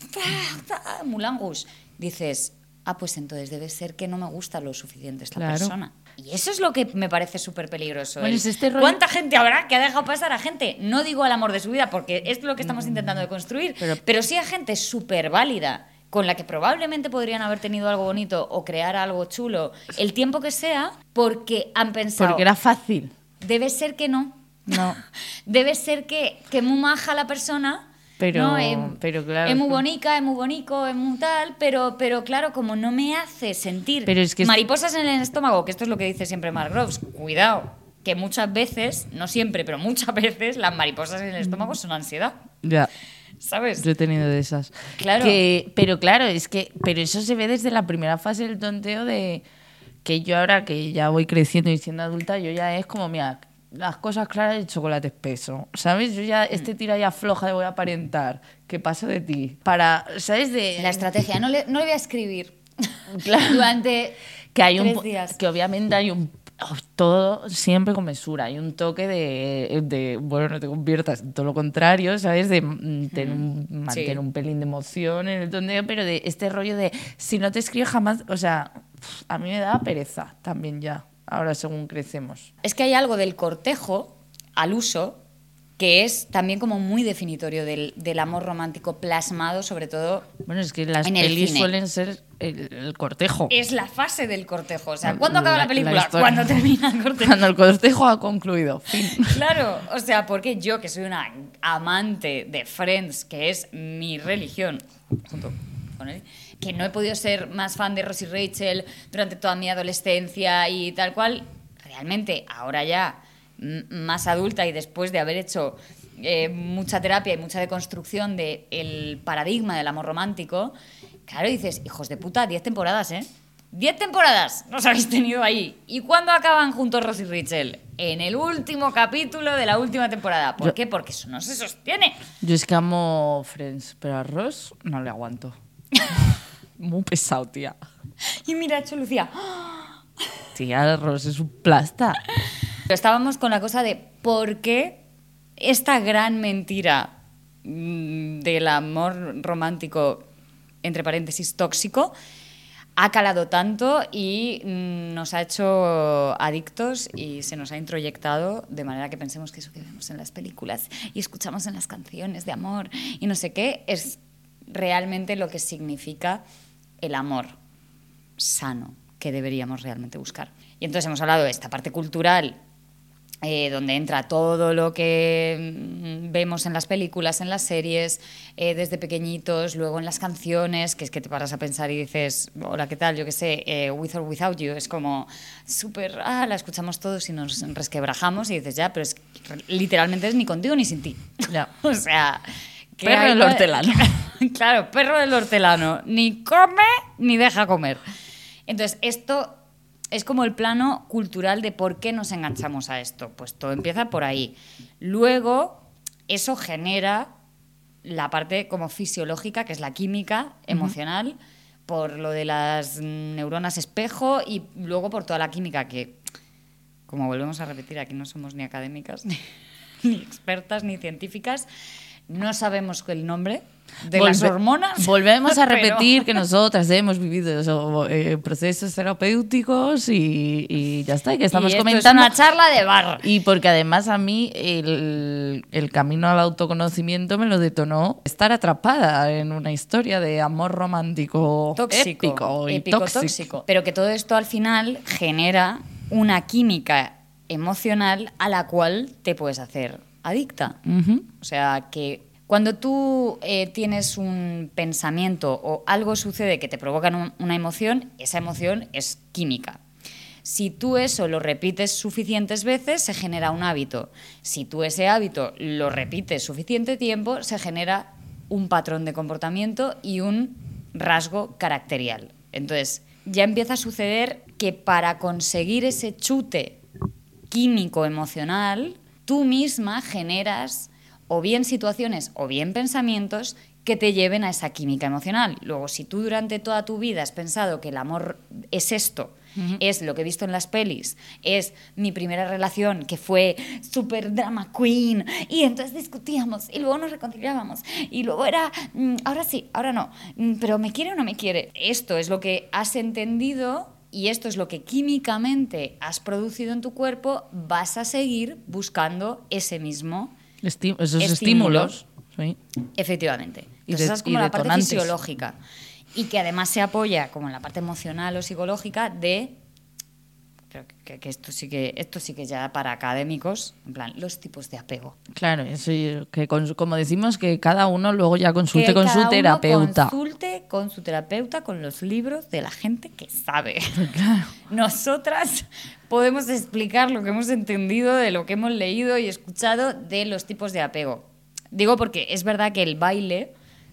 Moulin Rouge, dices, pues entonces debe ser que no me gusta lo suficiente esta Claro. persona. Y eso es lo que me parece súper peligroso. Bueno, es este rollo- ¿Cuánta gente habrá que ha dejado pasar a gente? No digo al amor de su vida, porque es lo que estamos intentando de construir, pero sí a gente súper válida, con la que probablemente podrían haber tenido algo bonito o crear algo chulo, el tiempo que sea, porque han pensado... Porque era fácil. Debe ser que no. No. Debe ser que muy maja la persona. Pero- ¿no? pero claro, Es muy es que- bonica, es muy bonico, es muy tal, pero claro, como no me hace sentir Pero es que mariposas en el estómago, que esto es lo que dice siempre Mark Groves, cuidado, que muchas veces, no siempre, pero muchas veces, las mariposas en el estómago son ansiedad, Ya. ¿sabes? Yo he tenido de esas. Claro. Pero claro, pero eso se ve desde la primera fase del tonteo de que yo ahora que ya voy creciendo y siendo adulta, yo ya es como, mira, las cosas claras y el chocolate espeso, ¿sabes? Yo ya, tira ya floja de voy a aparentar, ¿qué pasa de ti? Para, ¿sabes? La estrategia, no le voy a escribir Claro. durante que hay 3 días. que obviamente hay todo siempre con mesura, hay un toque de bueno, no te conviertas en todo lo contrario, ¿sabes? De mantener Sí. un pelín de emoción en el tonteo, pero de este rollo de si no te escribes jamás, o sea, a mí me da pereza también ya, ahora según crecemos. Es que hay algo del cortejo al uso que es también como muy definitorio del amor romántico plasmado, sobre todo Bueno, es que las en el pelis cine. suelen ser el cortejo. Es la fase del cortejo. O sea, ¿cuándo acaba la película? historia. Cuando termina el cortejo. Cuando el cortejo ha concluido. Fin. Claro, o sea, porque yo, que soy una amante de Friends, que es mi religión, junto con él, que no he podido ser más fan de Ross y Rachel durante toda mi adolescencia y tal cual, realmente ahora ya más adulta y después de haber hecho mucha terapia y mucha deconstrucción del paradigma del amor romántico, claro, dices, hijos de puta, 10 temporadas, ¿eh? 10 temporadas nos habéis tenido ahí. ¿Y cuándo acaban juntos Ross y Rachel? En el último capítulo de la última temporada. ¿Por qué? Porque eso no se sostiene. Yo es que amo Friends, pero a Ross no le aguanto. Muy pesado, tía. Y mira, ha hecho Lucía. Tía, Ross es un plasta. Pero estábamos con la cosa de por qué esta gran mentira del amor romántico, entre paréntesis, tóxico, ha calado tanto y nos ha hecho adictos y se nos ha introyectado de manera que pensemos que eso que vemos en las películas y escuchamos en las canciones de amor y no sé qué es realmente lo que significa el amor sano que deberíamos realmente buscar. Y entonces hemos hablado de esta parte cultural, donde entra todo lo que vemos en las películas, en las series, desde pequeñitos, luego en las canciones, que es que te paras a pensar y dices, hola, ¿qué tal? Yo qué sé, With or Without You, es como súper, la escuchamos todos y nos resquebrajamos y dices, ya, pero es que literalmente es ni contigo ni sin ti. Ya. O sea... Perro del hortelano. Claro, perro del hortelano. Ni come ni deja comer. Entonces, esto es como el plano cultural de por qué nos enganchamos a esto. Pues todo empieza por ahí. Luego, eso genera la parte como fisiológica, que es la química emocional, por lo de las neuronas espejo y luego por toda la química que, como volvemos a repetir, aquí no somos ni académicas, ni expertas, ni científicas. No sabemos el nombre de las hormonas. Volvemos a pero- repetir que nosotras hemos vivido procesos terapéuticos y ya está, y que estamos y esto comentando. es una charla de bar. Y porque además a mí el camino al autoconocimiento me lo detonó estar atrapada en una historia de amor romántico Tóxico, épico y tóxico. Pero que todo esto al final genera una química emocional a la cual te puedes hacer adicta. Ujú. O sea, que cuando tú tienes un pensamiento o algo sucede que te provoca una emoción, esa emoción es química. Si tú eso lo repites suficientes veces, se genera un hábito. Si tú ese hábito lo repites suficiente tiempo, se genera un patrón de comportamiento y un rasgo caracterial. Entonces, ya empieza a suceder que para conseguir ese chute químico emocional, tú misma generas o bien situaciones o bien pensamientos que te lleven a esa química emocional. Luego, si tú durante toda tu vida has pensado que el amor es esto, es lo que he visto en las pelis, es mi primera relación que fue súper drama queen y entonces discutíamos y luego nos reconciliábamos y luego era, ahora sí, ahora no, pero ¿me quiere o no me quiere? Esto es lo que has entendido y esto es lo que químicamente has producido en tu cuerpo, vas a seguir buscando ese mismo Esos estímulo. estímulos. Sí. Efectivamente. Y Entonces, esa es y como la parte detonantes. fisiológica. Y que además se apoya como en la parte emocional o psicológica de... Pero que esto sí que ya para académicos, en plan, los tipos de apego. Claro, eso, que como decimos, que cada uno luego ya consulte Que con cada su uno terapeuta. Consulte con su terapeuta, con los libros de la gente que sabe. Nosotras podemos explicar lo que hemos entendido de lo que hemos leído y escuchado de los tipos de apego. Digo porque es verdad que el baile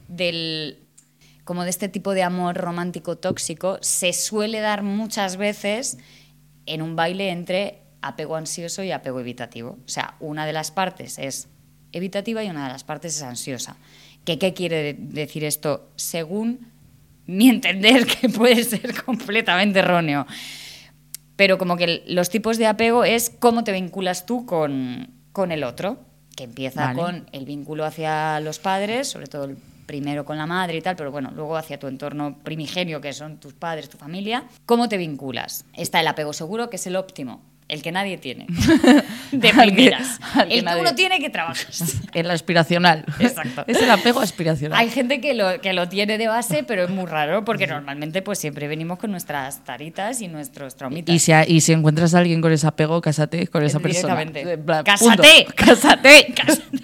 como de este tipo de amor romántico tóxico se suele dar muchas veces en un baile entre apego ansioso y apego evitativo. O sea, una de las partes es evitativa y una de las partes es ansiosa. ¿Qué quiere decir esto? Según mi entender, que puede ser completamente erróneo. Pero como que los tipos de apego es cómo te vinculas tú con el otro, que empieza Vale. con el vínculo hacia los padres, sobre todo el primero con la madre y tal, pero bueno, luego hacia tu entorno primigenio, que son tus padres, tu familia. ¿Cómo te vinculas? Está el apego seguro, que es el óptimo. el que nadie tiene, de primeras, al que el que nadie- uno tiene que trabajar. El aspiracional. Exacto. Es el apego aspiracional. Hay gente que lo tiene de base, pero es muy raro porque normalmente pues siempre venimos con nuestras taritas y nuestros traumitas. Y si encuentras a alguien con ese apego, cásate con esa persona. Directamente. En plan, ¡Cásate! punto. ¡Cásate!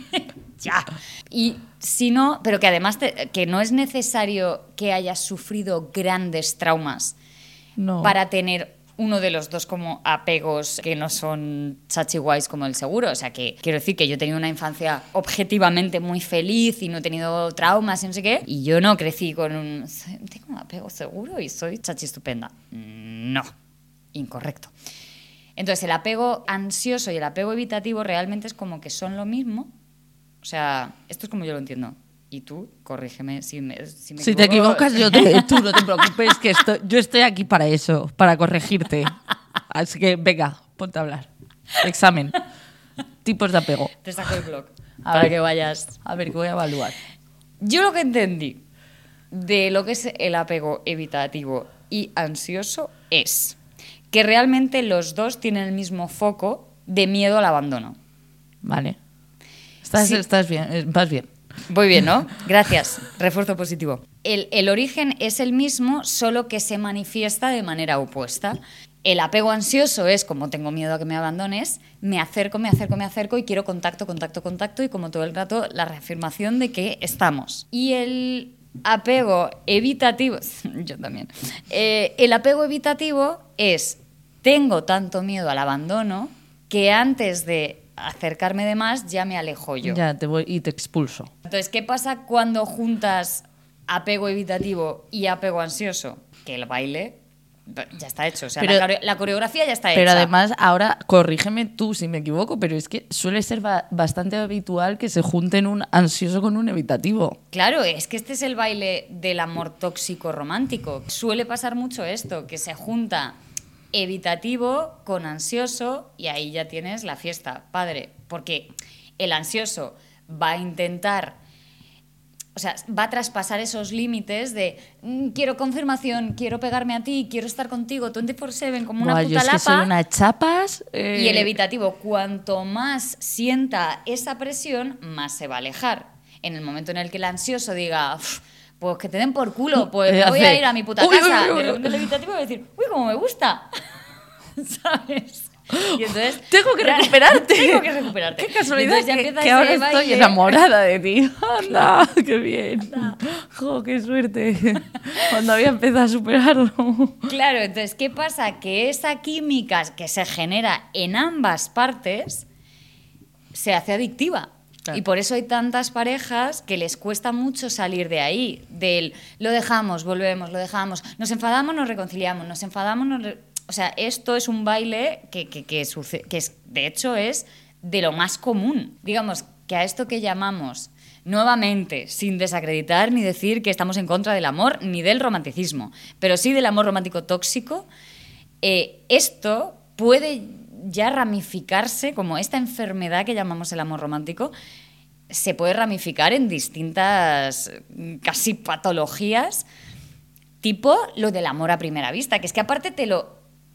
Ya. Y si no, pero que además que no es necesario que hayas sufrido grandes traumas No. para tener uno de los dos como apegos que no son chachi guays como el seguro. O sea, que quiero decir que yo he tenido una infancia objetivamente muy feliz y no he tenido traumas y no sé qué. Y yo no crecí con tengo un apego seguro y soy chachi estupenda. No, incorrecto. Entonces, el apego ansioso y el apego evitativo realmente es como que son lo mismo. O sea, esto es como yo lo entiendo. Y tú, corrígeme si me Si te equivocas, tú no te preocupes, que yo estoy aquí para eso, para corregirte. Así que venga, ponte a hablar. Examen. Tipos de apego. Te saco el blog A para ver. que vayas. A ver, que voy a evaluar. Yo lo que entendí de lo que es el apego evitativo y ansioso es que realmente los dos tienen el mismo foco de miedo al abandono. Vale. Sí. Estás bien, vas bien. Voy bien, ¿no? Gracias. Refuerzo positivo. El origen es el mismo, solo que se manifiesta de manera opuesta. El apego ansioso es como tengo miedo a que me abandones, me acerco y quiero contacto y como todo el rato la reafirmación de que estamos. Y el apego evitativo, yo también, el apego evitativo es tengo tanto miedo al abandono que antes de acercarme de más ya me alejo yo. Ya, te voy y te expulso. Entonces, ¿qué pasa cuando juntas apego evitativo y apego ansioso? Que el baile ya está hecho. O sea, Pero- la coreografía ya está Pero hecha. además, ahora, corrígeme tú si me equivoco, pero es que suele ser bastante habitual que se junten un ansioso con un evitativo. Claro, es que este es el baile del amor tóxico romántico. Suele pasar mucho esto, que se junta evitativo con ansioso y ahí ya tienes la fiesta, padre. Porque el ansioso va a intentar, o sea, va a traspasar esos límites de quiero confirmación, quiero pegarme a ti, quiero estar contigo 24/7 como una Buah, puta yo es que lapa. soy una chapas. Y el evitativo, cuanto más sienta esa presión, más se va a alejar. En el momento en el que el ansioso diga, "Uf, pues que te den por culo, pues me voy a ir a mi puta Uy, casa", uy, uy, de repente el evitativo va a decir, uy, cómo me gusta. ¿Sabes? Y entonces, Tengo que recuperarte. Tengo que recuperarte. Qué casualidad Y entonces ya que empieza ahora ese estoy baile. enamorada de ti. Anda, qué bien. Jo, qué suerte. Cuando había empezado a superarlo. Claro, entonces, ¿qué pasa? Que esa química que se genera en ambas partes se hace adictiva. Claro. Y por eso hay tantas parejas que les cuesta mucho salir de ahí, del lo dejamos, volvemos, lo dejamos, nos enfadamos, nos reconciliamos, nos enfadamos, o sea, esto es un baile que es, de hecho es de lo más común. Digamos que a esto que llamamos, nuevamente, sin desacreditar ni decir que estamos en contra del amor ni del romanticismo, pero sí del amor romántico tóxico, esto puede ya ramificarse, como esta enfermedad que llamamos el amor romántico, se puede ramificar en distintas casi patologías, tipo lo del amor a primera vista, que es que aparte te lo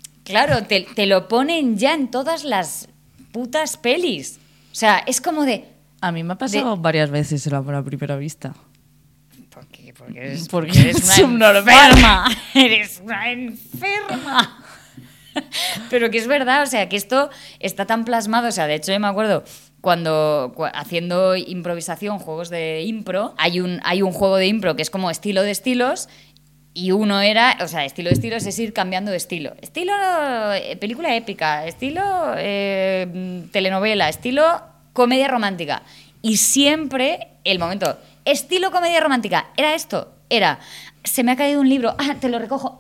ponen ya en todas las putas pelis. O sea, es como de... A mí me ha pasado varias veces el amor a primera vista. Porque Porque eres es una subnormal. enferma. Eres una enferma. Pero que es verdad, o sea, que esto está tan plasmado. O sea, de hecho, yo me acuerdo cuando haciendo improvisación, juegos de impro, hay un juego de impro que es como estilo de estilos. Y uno era, o sea, estilo de estilos es ir cambiando de estilo. Estilo película épica, estilo telenovela, estilo comedia romántica. Y siempre el momento, estilo comedia romántica, ¿era esto? Era, se me ha caído un libro, te lo recojo.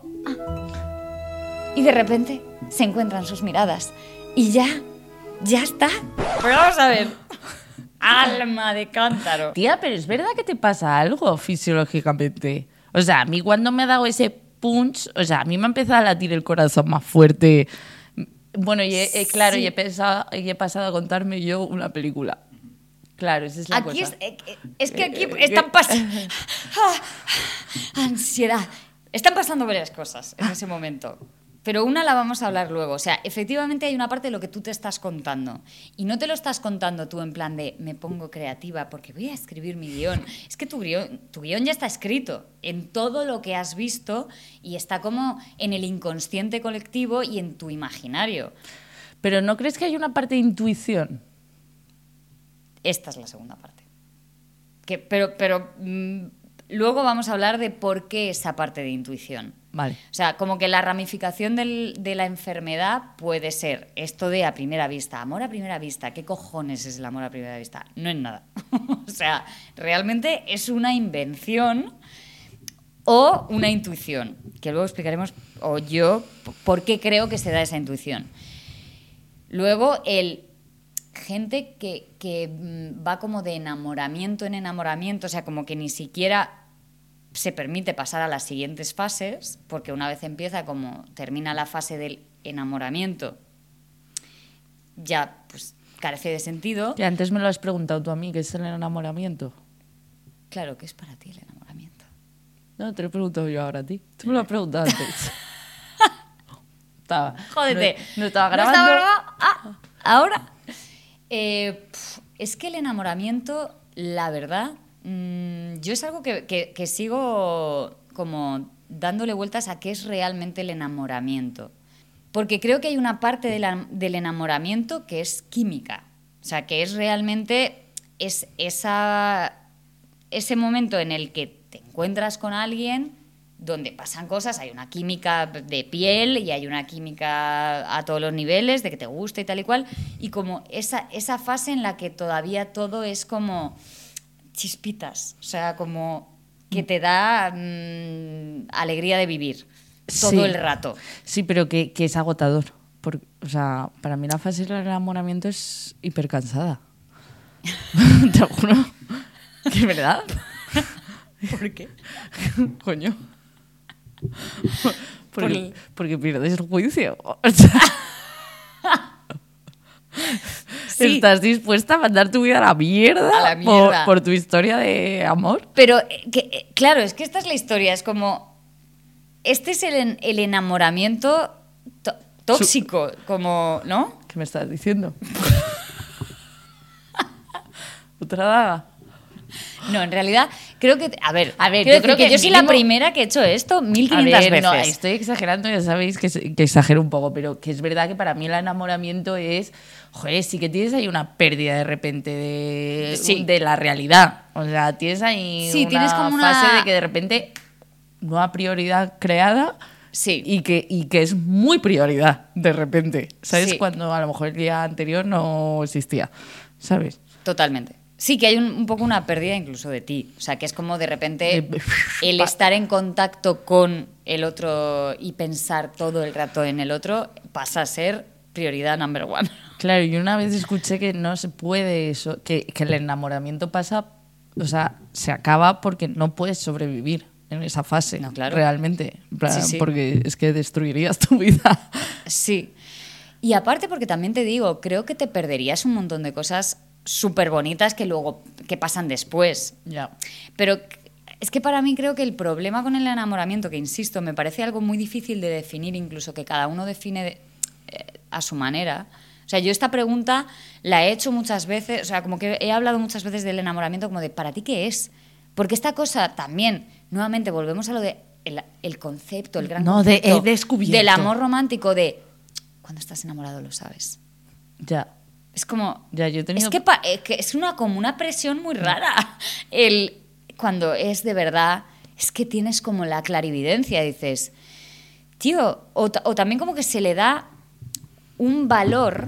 Y de repente se encuentran sus miradas. Y ya está. Pero vamos a ver. Alma de cántaro. Tía, pero es verdad que te pasa algo fisiológicamente. O sea, a mí cuando me ha dado ese punch, o sea, a mí me ha empezado a latir el corazón más fuerte. Bueno, claro, Sí. y he pasado a contarme yo una película. Claro, esa es la Aquí cosa. es que aquí están pasando... Ansiedad. Están pasando varias cosas en ese momento. Pero una la vamos a hablar luego. O sea, efectivamente hay una parte de lo que tú te estás contando. Y no te lo estás contando tú en plan de me pongo creativa porque voy a escribir mi guión. Es que tu guión ya está escrito en todo lo que has visto y está como en el inconsciente colectivo y en tu imaginario. Pero ¿no crees que hay una parte de intuición? Esta es la segunda parte. Pero luego vamos a hablar de por qué esa parte de intuición. Vale. O sea, como que la ramificación de la enfermedad puede ser esto de a primera vista, amor a primera vista. ¿Qué cojones es el amor a primera vista? No es nada. O sea, realmente es una invención o una intuición, que luego explicaremos, o yo, por qué creo que se da esa intuición. Luego, gente que va como de enamoramiento en enamoramiento, o sea, como que ni siquiera se permite pasar a las siguientes fases, porque una vez empieza, como termina la fase del enamoramiento, ya pues carece de sentido. Y antes me lo has preguntado tú a mí, ¿qué es el enamoramiento? Claro, ¿qué es para ti el enamoramiento? No, te lo he preguntado yo ahora a ti. Tú me lo has preguntado antes. Jódete. No estaba grabando. ¿No estaba grabado? Ah, ahora. Es que el enamoramiento, la verdad, yo es algo que sigo como dándole vueltas a qué es realmente el enamoramiento. Porque creo que hay una parte del enamoramiento que es química. O sea, que es realmente ese momento en el que te encuentras con alguien donde pasan cosas, hay una química de piel y hay una química a todos los niveles, de que te gusta y tal y cual, y como esa fase en la que todavía todo es como chispitas, o sea, como que te da alegría de vivir todo Sí. el rato. Sí, pero que es agotador. O sea, para mí la fase del enamoramiento es hipercansada. Te lo juro. ¿Que es verdad? ¿Por qué? Coño. Por el- Porque pierdes el juicio. O sea, Sí. estás dispuesta a mandar tu vida a la mierda, A la mierda. por tu historia de amor. Pero, claro, es que esta es la historia, es como... Este es el enamoramiento tóxico, como, ¿no? ¿Qué me estás diciendo? ¿Otra daga? No, en realidad, creo que... A ver, yo creo que yo soy la mínimo- primera que he hecho esto 1500 A ver, veces. no, estoy exagerando, ya sabéis que exagero un poco, pero que es verdad que para mí el enamoramiento es, joder, sí que tienes ahí una pérdida de repente de la realidad. O sea, tienes ahí Sí, una tienes como una- fase de que de repente nueva prioridad creada Sí. y que es muy prioridad de repente. ¿Sabes? Sí. Cuando a lo mejor el día anterior no existía, ¿sabes? Totalmente. Sí, que hay un poco una pérdida incluso de ti. O sea, que es como de repente De- el estar en contacto con el otro y pensar todo el rato en el otro pasa a ser prioridad number one. Claro, yo una vez escuché que no se puede eso, que el enamoramiento pasa, o sea, se acaba porque no puedes sobrevivir en esa fase, No, claro. realmente, en plan, Sí, sí. porque es que destruirías tu vida. Sí. Y aparte porque también te digo, creo que te perderías un montón de cosas súper bonitas que pasan después. Ya. Pero es que para mí creo que el problema con el enamoramiento, que insisto, me parece algo muy difícil de definir, incluso que cada uno define a su manera. O sea, yo esta pregunta la he hecho muchas veces, o sea, como que he hablado muchas veces del enamoramiento como de ¿para ti qué es? Porque esta cosa también, nuevamente volvemos a lo de el concepto, el gran No, concepto he descubierto. del amor romántico, de cuando estás enamorado lo sabes. Ya. Es como... Ya, yo he tenido... Es que es como una presión muy rara. Cuando es de verdad, es que tienes como la clarividencia, dices, tío, o también como que se le da un valor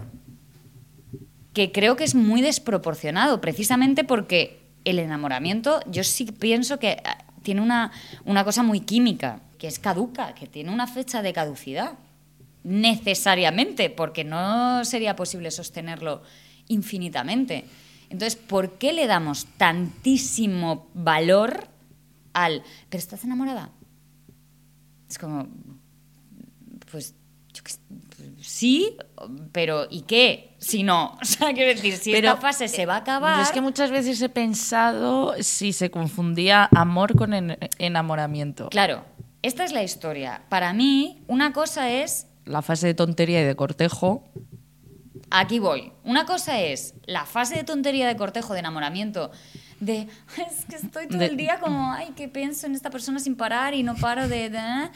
que creo que es muy desproporcionado, precisamente porque el enamoramiento, yo sí pienso que tiene una cosa muy química, que es caduca, que tiene una fecha de caducidad. Necesariamente, porque no sería posible sostenerlo infinitamente. Entonces, ¿por qué le damos tantísimo valor al ¿pero estás enamorada? Es como, pues, yo qué sé, sí, pero ¿y qué? Si no, o sea, quiero decir, si Pero, esta fase se va a acabar... Yo es que muchas veces he pensado si se confundía amor con enamoramiento. Claro, esta es la historia. Para mí, una cosa es... La fase de tontería y de cortejo. Aquí voy. Una cosa es la fase de tontería, de cortejo, de enamoramiento, de es que estoy todo el día como, ay, que pienso en esta persona sin parar y no paro de...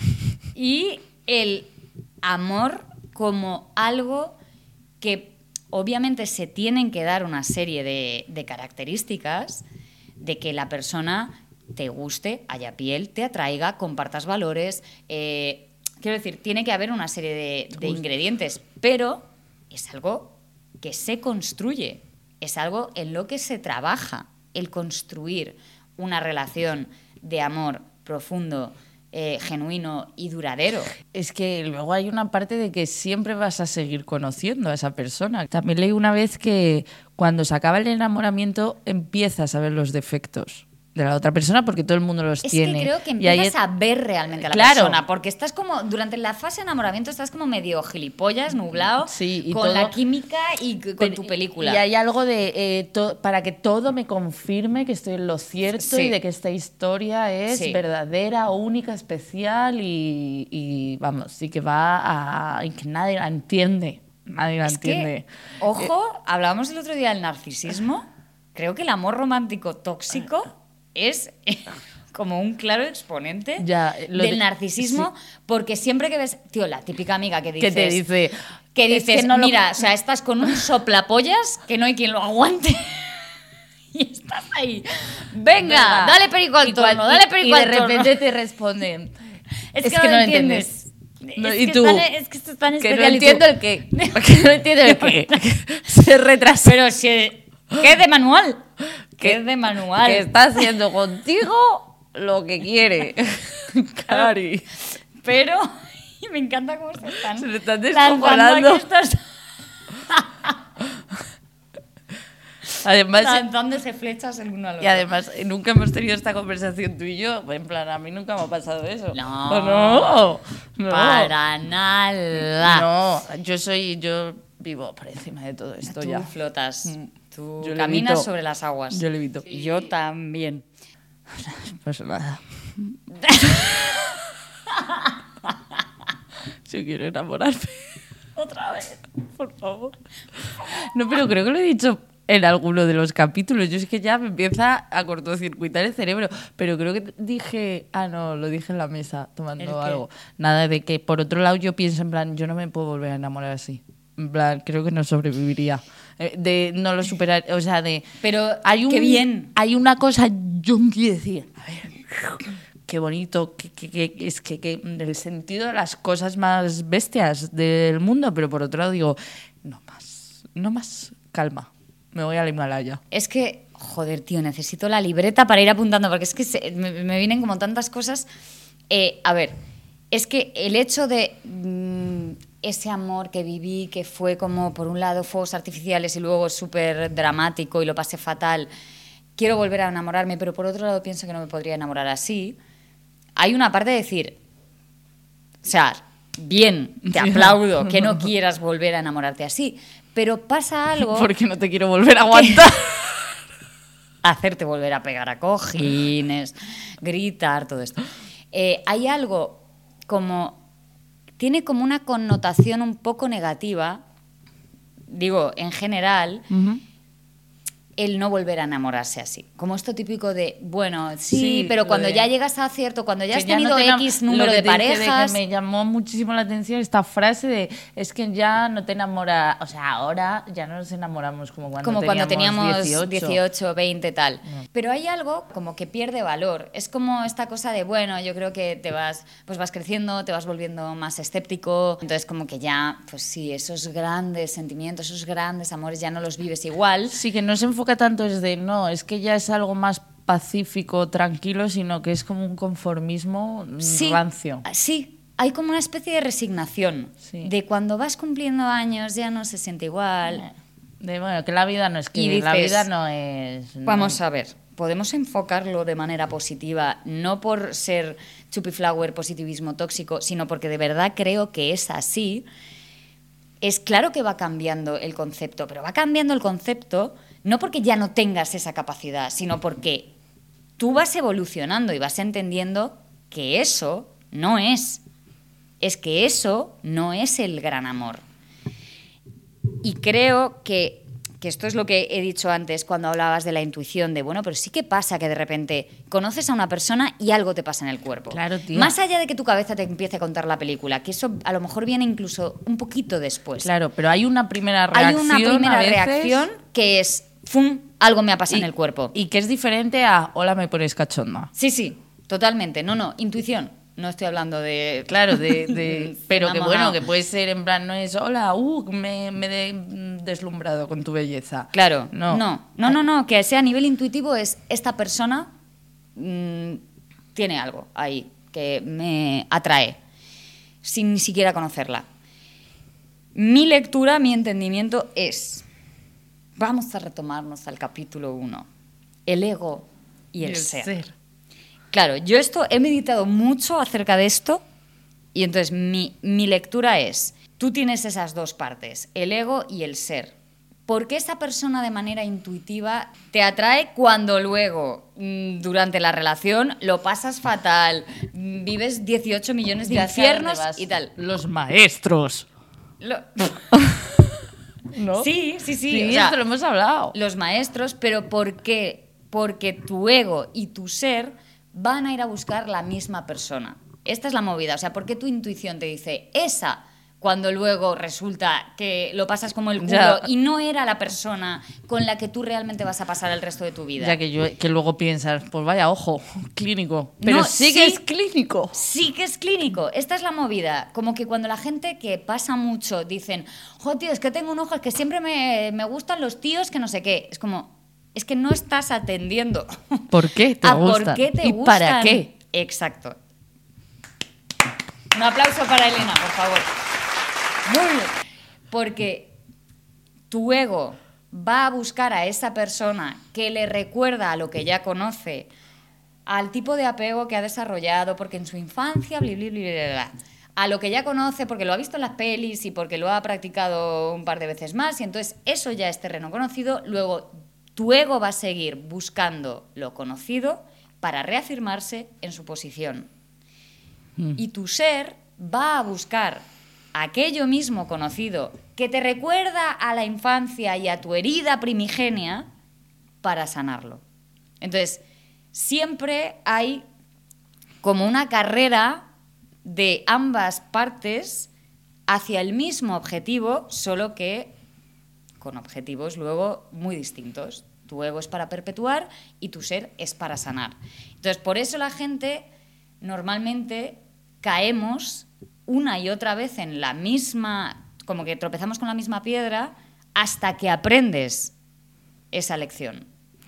Y el amor como algo que obviamente se tienen que dar una serie de características de que la persona te guste, haya piel, te atraiga, compartas valores. Quiero decir, tiene que haber una serie de ingredientes, pero es algo que se construye, es algo en lo que se trabaja, el construir una relación de amor profundo, genuino y duradero. Es que luego hay una parte de que siempre vas a seguir conociendo a esa persona. También leí una vez que cuando se acaba el enamoramiento empiezas a ver los defectos de la otra persona porque todo el mundo los tiene. Es que creo que y empiezas a ver realmente a la persona, porque estás como, durante la fase de enamoramiento estás como medio gilipollas, nublado, sí, y con todo, la química y con tu película. Y hay algo de para que todo me confirme que estoy en lo cierto y de que esta historia es verdadera, única, especial y vamos, y que y que nadie la entiende. Nadie la entiende. Que, ojo, hablábamos el otro día del narcisismo. Creo que el amor romántico tóxico es como un claro exponente del narcisismo, porque siempre que ves, tío, la típica amiga que dices, es que no mira, o sea, estás con un soplapollas que no hay quien lo aguante. Y estás ahí, venga, dale perico al torno, dale perico al torno. Y de repente te responden, es que no lo entiendes. No, y tú, es que esto es tan especial. Que no entiendo el qué. Que no entiendo el qué. Se retrasa. Pero si, ¿qué es de manual? ¿Qué es de manual? Que está haciendo contigo lo que quiere. Cari. Pero me encanta cómo se le están descojonando. Además, lanzándose flechas el uno al otro. Y además, nunca hemos tenido esta conversación tú y yo. En plan, a mí nunca me ha pasado eso. No. Para nada. No, yo vivo por encima de todo esto. Tú flotas. Tú yo caminas levito. Sobre las aguas. Yo levito. Y yo también. Pues nada. Yo quiero enamorarme. Otra vez. Por favor. No, pero creo que lo he dicho en alguno de los capítulos. Yo es que ya me empieza a cortocircuitar el cerebro. Pero creo que dije... Ah, no, lo dije en la mesa tomando algo. Nada, de que por otro lado yo pienso en plan, yo no me puedo volver a enamorar así. En plan, creo que no sobreviviría. No lo superar, o sea, de... Pero qué bien. Hay una cosa yonki decir, a ver, qué bonito, es que el sentido de las cosas más bestias del mundo, pero por otro lado digo, no más, calma, me voy al Himalaya. Es que, joder, tío, necesito la libreta para ir apuntando, porque es que me vienen como tantas cosas. A ver, es que el hecho de... ese amor que viví, que fue como, por un lado, fuegos artificiales y luego súper dramático y lo pasé fatal, quiero volver a enamorarme, pero por otro lado pienso que no me podría enamorar así. Hay una parte de decir, o sea, bien, te aplaudo que no quieras volver a enamorarte así, pero pasa algo... Porque no te quiero volver a aguantar. Hacerte volver a pegar a cojines, gritar, todo esto. Hay algo como... Tiene como una connotación un poco negativa, digo, en general, el no volver a enamorarse así. Como esto típico de, bueno, sí pero cuando ya llegas a cierto, cuando ya has tenido X número de parejas... Que me llamó muchísimo la atención esta frase de, es que ya no te enamora, o sea, ahora ya no nos enamoramos como cuando teníamos 18, 20, tal. No. Pero hay algo como que pierde valor. Es como esta cosa de, bueno, yo creo que vas creciendo, te vas volviendo más escéptico, entonces como que ya, pues sí, esos grandes sentimientos, esos grandes amores ya no los vives igual. Sí, que no se enfoca tanto es de, no, es que ya es algo más pacífico, tranquilo, sino que es como un conformismo rancio. Sí, hay como una especie de resignación, de cuando vas cumpliendo años ya no se siente igual. De, bueno, que la vida no es que dices, la vida no es... No. Vamos a ver, podemos enfocarlo de manera positiva, no por ser chupiflower, positivismo tóxico, sino porque de verdad creo que es así. Es claro que va cambiando el concepto, pero va cambiando el concepto no porque ya no tengas esa capacidad, sino porque tú vas evolucionando y vas entendiendo que eso No es. Es que eso no es el gran amor. Y creo que esto es lo que he dicho antes cuando hablabas de la intuición, de bueno, pero sí que pasa que de repente conoces a una persona y algo te pasa en el cuerpo. Claro, tía. Más allá de que tu cabeza te empiece a contar la película, que eso a lo mejor viene incluso un poquito después. Claro, pero hay una primera reacción. Hay una primera a veces, reacción que es, ¡fum!, algo me ha pasado en el cuerpo. Y que es diferente a, hola, me pones cachonda. Sí, totalmente. No, intuición. No estoy hablando de... Claro, pero que Vamos bueno, a- que puede ser en plan, no es, hola, me he deslumbrado con tu belleza. Claro, No. que sea a nivel intuitivo es esta persona tiene algo ahí que me atrae, sin ni siquiera conocerla. Mi lectura, mi entendimiento es, vamos a retomarnos al capítulo 1, el ego y el ser. Claro, yo he meditado mucho acerca de esto y entonces mi lectura es, tú tienes esas dos partes, el ego y el ser. ¿Por qué esa persona de manera intuitiva te atrae cuando luego, durante la relación, lo pasas fatal, vives 18 millones de infiernos y tal? Los maestros. ¿No? Sí. Sí, o sea, esto lo hemos hablado. los maestros, pero ¿por qué? Porque tu ego y tu ser van a ir a buscar la misma persona. Esta es la movida. O sea, ¿por qué tu intuición te dice esa cuando luego resulta que lo pasas como el culo Ya. y no era la persona con la que tú realmente vas a pasar el resto de tu vida? Ya que luego piensas, pues vaya, ojo, clínico. Pero No, sí sí. que es clínico. Sí que es clínico. Esta es la movida. Como que cuando la gente que pasa mucho dicen, jo, tío, es que tengo un ojo, es que siempre me gustan los tíos que no sé qué. Es como, es que no estás atendiendo. ¿Por qué te ¿A gustan? por qué te ¿Y gustan? para qué? Exacto. Un aplauso para Elena, por favor. Muy bien. Porque tu ego va a buscar a esa persona que le recuerda a lo que ya conoce, al tipo de apego que ha desarrollado, porque en su infancia, bla, bla, bla, bla, bla, a lo que ya conoce, porque lo ha visto en las pelis y porque lo ha practicado un par de veces más, y entonces eso ya es terreno conocido. Luego tu ego va a seguir buscando lo conocido para reafirmarse en su posición. Y tu ser va a buscar aquello mismo conocido que te recuerda a la infancia y a tu herida primigenia para sanarlo. Entonces, siempre hay como una carrera de ambas partes hacia el mismo objetivo, solo que con objetivos luego muy distintos. Tu ego es para perpetuar y tu ser es para sanar. Entonces, por eso la gente normalmente caemos una y otra vez en la misma, como que tropezamos con la misma piedra hasta que aprendes esa lección.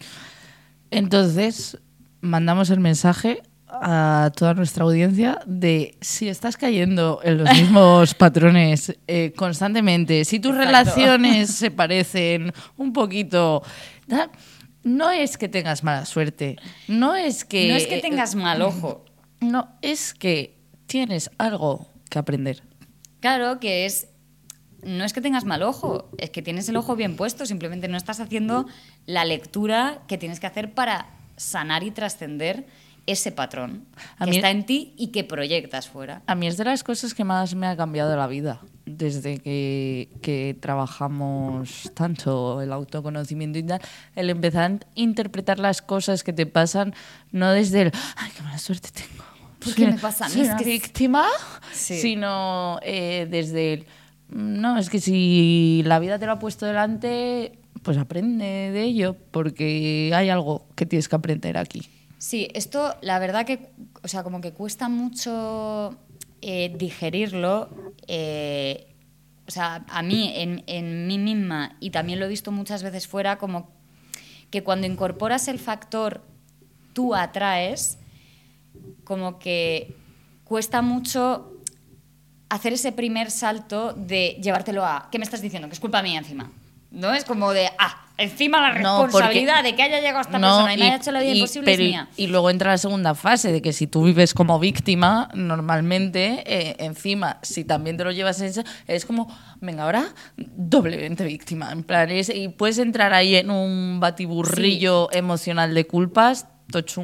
Entonces, mandamos el mensaje a toda nuestra audiencia de si estás cayendo en los mismos patrones constantemente, si tus Exacto. relaciones se parecen un poquito... No es que tengas mala suerte, no es que... No es que tengas mal ojo. No, es que tienes algo que aprender. Claro, que es... No es que tengas mal ojo, es que tienes el ojo bien puesto, simplemente no estás haciendo la lectura que tienes que hacer para sanar y trascender ese patrón A que mí- está en ti y que proyectas fuera. A mí es de las cosas que más me ha cambiado la vida desde que trabajamos tanto el autoconocimiento y tal, el empezar a interpretar las cosas que te pasan no desde el ¡ay, qué mala suerte tengo! ¿Por qué me pasa a mí? ¿Soy Es una que- víctima? Sí. Sino desde el no, es que si la vida te lo ha puesto delante, pues aprende de ello, porque hay algo que tienes que aprender aquí. Sí, esto la verdad que, o sea, como que cuesta mucho digerirlo. O sea, a mí, en mí misma, y también lo he visto muchas veces fuera, como que cuando incorporas el factor tú atraes, como que cuesta mucho hacer ese primer salto de llevártelo a ¿qué me estás diciendo? Que es culpa mía encima. ¿No? Es como de, encima la No, responsabilidad porque- de que haya llegado esta No, persona y me haya hecho la vida imposible es pero mía. y luego entra la segunda fase de que si tú vives como víctima, normalmente, encima, si también te lo llevas en eso, es como, venga, ahora doblemente víctima. En plan, y puedes entrar ahí en un batiburrillo emocional de culpas, to chungo.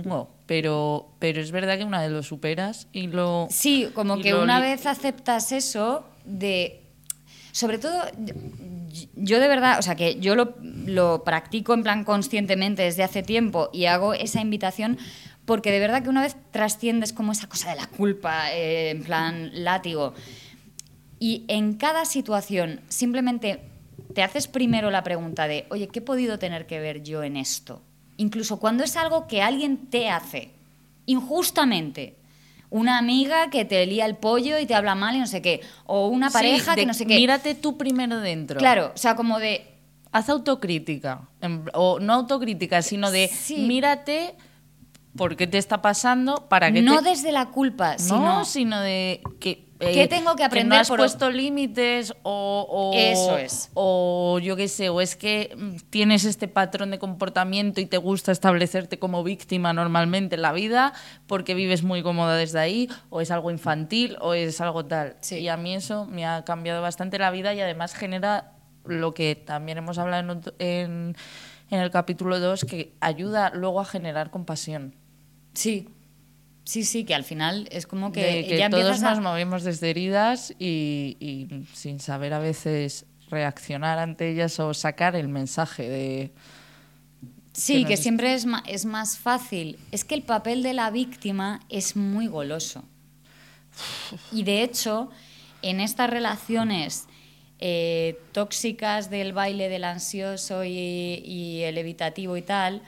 pero es verdad que una vez lo superas y lo... Sí, como y que lo una vez aceptas eso de... Sobre todo, yo de verdad, o sea, que yo lo practico en plan conscientemente desde hace tiempo y hago esa invitación porque de verdad que una vez trasciendes como esa cosa de la culpa, en plan látigo, y en cada situación simplemente te haces primero la pregunta de, oye, ¿qué he podido tener que ver yo en esto? Incluso cuando es algo que alguien te hace injustamente. Una amiga que te lía el pollo y te habla mal y no sé qué. O una pareja que no sé qué. Mírate tú primero dentro. Claro, o sea, como de... Haz autocrítica. O no autocrítica, sino de mírate por qué te está pasando, para qué no desde la culpa, sino de que... ¿qué tengo que aprender? Que no has puesto límites Eso es. O yo qué sé, o es que tienes este patrón de comportamiento y te gusta establecerte como víctima normalmente en la vida porque vives muy cómoda desde ahí, o es algo infantil o es algo tal. Sí. Y a mí eso me ha cambiado bastante la vida y además genera lo que también hemos hablado en el capítulo 2, que ayuda luego a generar compasión. Sí. Sí, que al final es como que, de que ya todos nos movemos desde heridas y sin saber a veces reaccionar ante ellas o sacar el mensaje de... Sí, que siempre es más fácil. Es que el papel de la víctima es muy goloso. Y de hecho, en estas relaciones tóxicas del baile del ansioso y el evitativo y tal...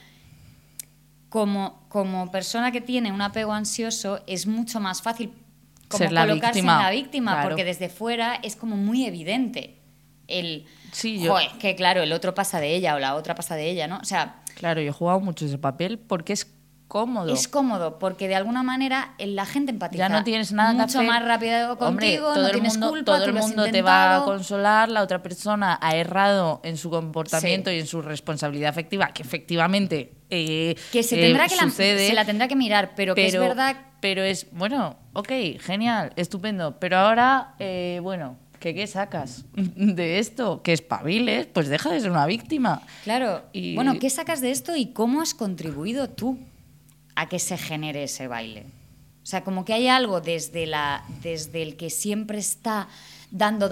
Como persona que tiene un apego ansioso es mucho más fácil como ser la colocarse víctima, en la víctima, claro. porque desde fuera es como muy evidente Joder, que claro, el otro pasa de ella o la otra pasa de ella, ¿no? O sea, claro, yo he jugado mucho ese papel porque es cómodo. Es cómodo porque de alguna manera la gente empatiza. Ya no tienes nada mucho que hacer. más rápido contigo, Hombre, todo no el tienes mundo, culpa, todo tú el lo has mundo te va a intentado. consolar, la otra persona ha errado en su comportamiento y en su responsabilidad afectiva, que efectivamente que se tendrá que sucede, se la tendrá que mirar, pero que es verdad. Pero es, bueno, ok, genial, estupendo, pero ahora, bueno, ¿qué sacas de esto? Que espabiles, pues deja de ser una víctima. Claro, bueno, ¿qué sacas de esto y cómo has contribuido tú a que se genere ese baile? O sea, como que hay algo desde el que siempre está dando,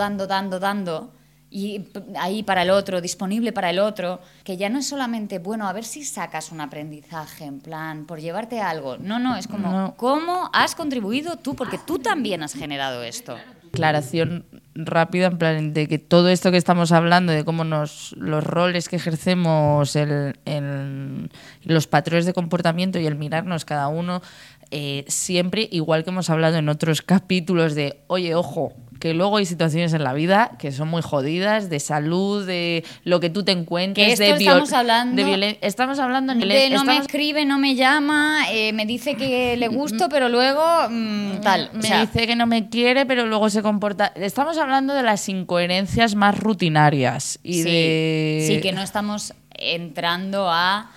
y ahí para el otro, disponible para el otro, que ya no es solamente, bueno, a ver si sacas un aprendizaje, en plan, por llevarte algo. No, es como, ¿cómo has contribuido tú? Porque tú también has generado esto. Aclaración rápida, en plan de que todo esto que estamos hablando, de cómo los roles que ejercemos, los patrones de comportamiento y el mirarnos cada uno, siempre, igual que hemos hablado en otros capítulos de, oye, ojo, que luego hay situaciones en la vida que son muy jodidas, de salud, de lo que tú te encuentres, que estamos hablando de violencia. Estamos hablando de no me escribe, no me llama, me dice que le gusto, pero luego tal. Me dice que no me quiere, pero luego se comporta. Estamos hablando de las incoherencias más rutinarias y sí, que no estamos entrando a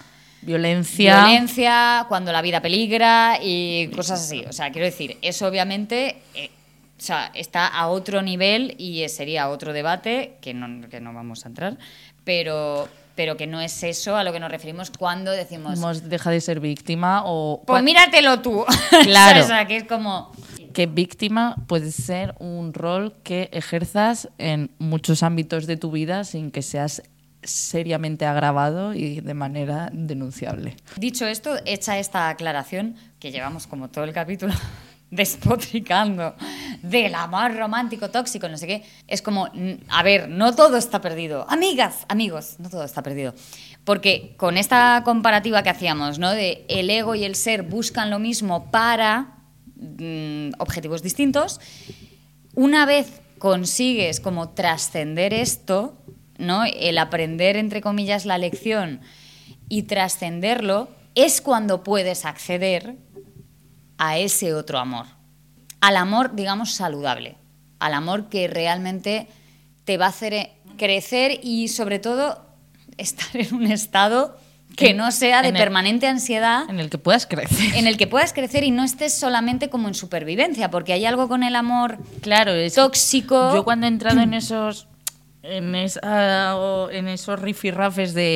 violencia cuando la vida peligra y cosas así. O sea, quiero decir, eso obviamente o sea, está a otro nivel y sería otro debate que no vamos a entrar, pero que no es eso a lo que nos referimos cuando decimos deja de ser víctima o... Pues míratelo tú. Claro. O sea, que es como... Que víctima puede ser un rol que ejerzas en muchos ámbitos de tu vida sin que seas seriamente agravado y de manera denunciable. Dicho esto, hecha esta aclaración, que llevamos como todo el capítulo despotricando del amor romántico tóxico, no sé qué, es como, a ver, no todo está perdido. Amigas, amigos, no todo está perdido. Porque con esta comparativa que hacíamos, ¿no? De el ego y el ser buscan lo mismo para objetivos distintos, una vez consigues como trascender esto, ¿no? El aprender, entre comillas, la lección y trascenderlo, es cuando puedes acceder a ese otro amor. Al amor, digamos, saludable. Al amor que realmente te va a hacer crecer y, sobre todo, estar en un estado que no sea de permanente ansiedad. En el que puedas crecer. En el que puedas crecer y no estés solamente como en supervivencia, porque hay algo con el amor tóxico. Yo cuando he entrado en esos rifirrafes de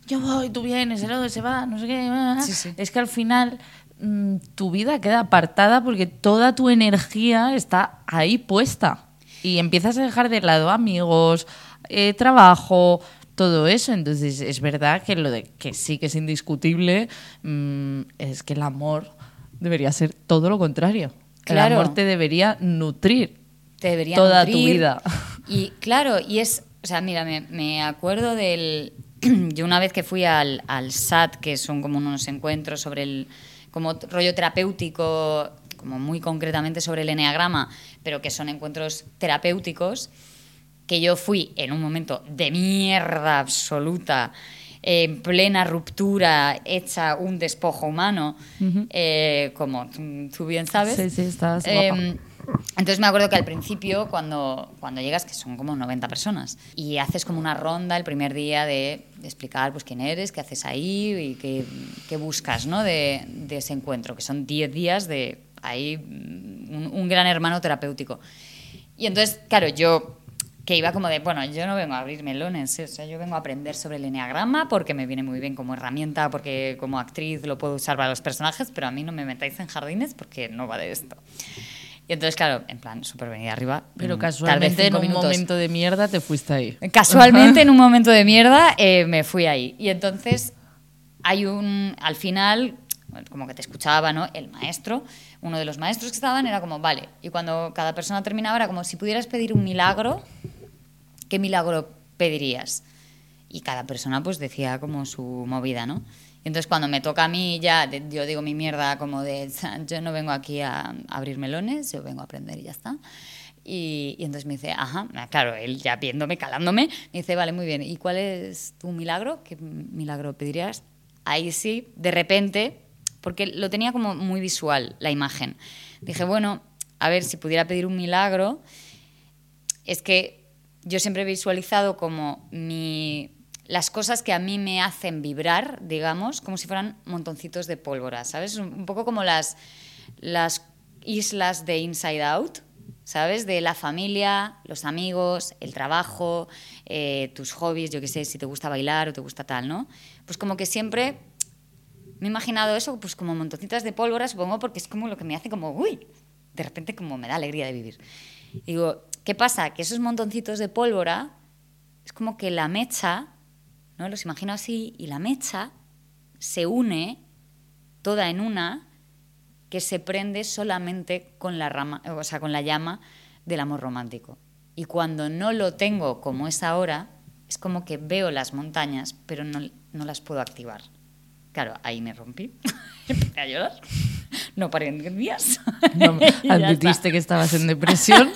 yo voy, tú vienes, el otro se va, no sé qué. Sí, sí. Es que al final tu vida queda apartada porque toda tu energía está ahí puesta. Y empiezas a dejar de lado amigos, trabajo, todo eso. Entonces es verdad que lo de que sí que es indiscutible es que el amor debería ser todo lo contrario. Claro. El amor te debería nutrir Te debería toda nutrir. tu vida. Y claro, y es, o sea, mira, me acuerdo del... Yo una vez que fui al SAT, que son como unos encuentros sobre el... como rollo terapéutico, como muy concretamente sobre el eneagrama, pero que son encuentros terapéuticos, que yo fui en un momento de mierda absoluta, en plena ruptura, hecha un despojo humano, como tú bien sabes. Sí, sí, estás guapa. Entonces me acuerdo que al principio, cuando llegas, que son como 90 personas, y haces como una ronda el primer día de explicar pues quién eres, qué haces ahí y qué buscas, ¿no? de ese encuentro, que son 10 días de ahí un gran hermano terapéutico. Y entonces, claro, yo que iba como de, bueno, yo no vengo a abrir melones, o sea, yo vengo a aprender sobre el eneagrama porque me viene muy bien como herramienta, porque como actriz lo puedo usar para los personajes, pero a mí no me metáis en jardines porque no va de esto. Y entonces, claro, en plan, súper venida arriba. Pero tardé casualmente en 5 un minutos. momento de mierda te fuiste ahí. Casualmente en un momento de mierda me fui ahí. Y entonces al final, como que te escuchaba, ¿no? El maestro, uno de los maestros que estaban era como, vale, y cuando cada persona terminaba era como, si pudieras pedir un milagro, ¿qué milagro pedirías? Y cada persona pues decía como su movida, ¿no? Y entonces cuando me toca a mí ya, yo digo mi mierda como de, yo no vengo aquí a abrir melones, yo vengo a aprender y ya está. Y entonces me dice, ajá, claro, él ya viéndome, calándome, me dice, vale, muy bien, ¿y cuál es tu milagro? ¿Qué milagro pedirías? Ahí sí, de repente, porque lo tenía como muy visual la imagen, dije, bueno, a ver, si pudiera pedir un milagro, es que yo siempre he visualizado como las cosas que a mí me hacen vibrar, digamos, como si fueran montoncitos de pólvora, ¿sabes? Un poco como las islas de Inside Out, ¿sabes? De la familia, los amigos, el trabajo, tus hobbies, yo qué sé, si te gusta bailar o te gusta tal, ¿no? Pues como que siempre me he imaginado eso pues como montoncitas de pólvora, supongo, porque es como lo que me hace como, uy, de repente como me da alegría de vivir. Y digo, ¿qué pasa? Que esos montoncitos de pólvora es como que la mecha, ¿no? Los imagino así, y la mecha se une toda en una que se prende solamente con la rama, o sea, con la llama del amor romántico. Y cuando no lo tengo como es ahora, es como que veo las montañas, pero no las puedo activar. Claro, ahí me rompí, empecé a llorar, no paré en 10 días. No, admitiste que estabas en depresión.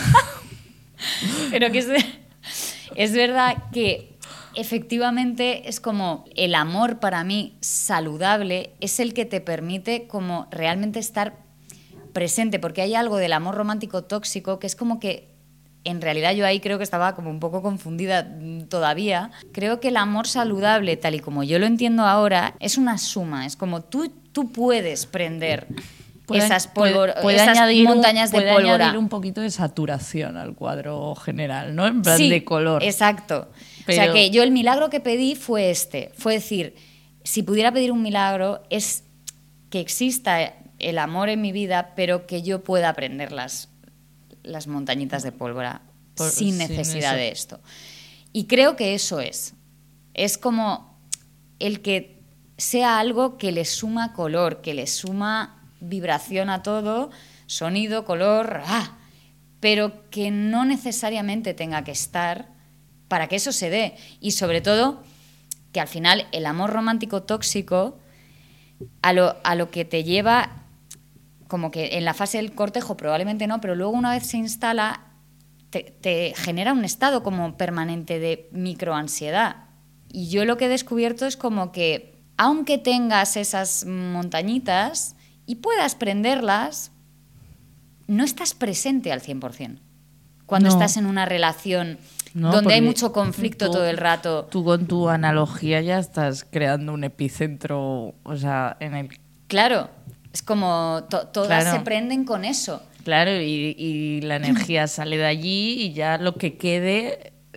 Pero que es verdad que efectivamente es como el amor para mí saludable es el que te permite como realmente estar presente, porque hay algo del amor romántico tóxico que es como que en realidad yo ahí creo que estaba como un poco confundida todavía. Creo que el amor saludable, tal y como yo lo entiendo ahora, es una suma, es como tú puedes prender esas montañas de pólvora. Puede añadir un poquito de saturación al cuadro general, ¿no? En plan sí, de color. Exacto. Pero... O sea que yo el milagro que pedí fue fue decir, si pudiera pedir un milagro es que exista el amor en mi vida, pero que yo pueda aprender las montañitas de pólvora sin necesidad de esto. Y creo que eso es como el que sea algo que le suma color, que le suma vibración a todo, sonido, color, pero que no necesariamente tenga que estar para que eso se dé. Y sobre todo, que al final el amor romántico tóxico a lo que te lleva, como que en la fase del cortejo probablemente no, pero luego una vez se instala, te genera un estado como permanente de microansiedad. Y yo lo que he descubierto es como que, aunque tengas esas montañitas y puedas prenderlas, no estás presente al 100%. Cuando estás en una relación donde hay mucho conflicto todo el rato. Tú con tu analogía ya estás creando un epicentro, o sea, en el... Claro, es como todas se prenden con eso. Claro, y la energía sale de allí y ya lo que quede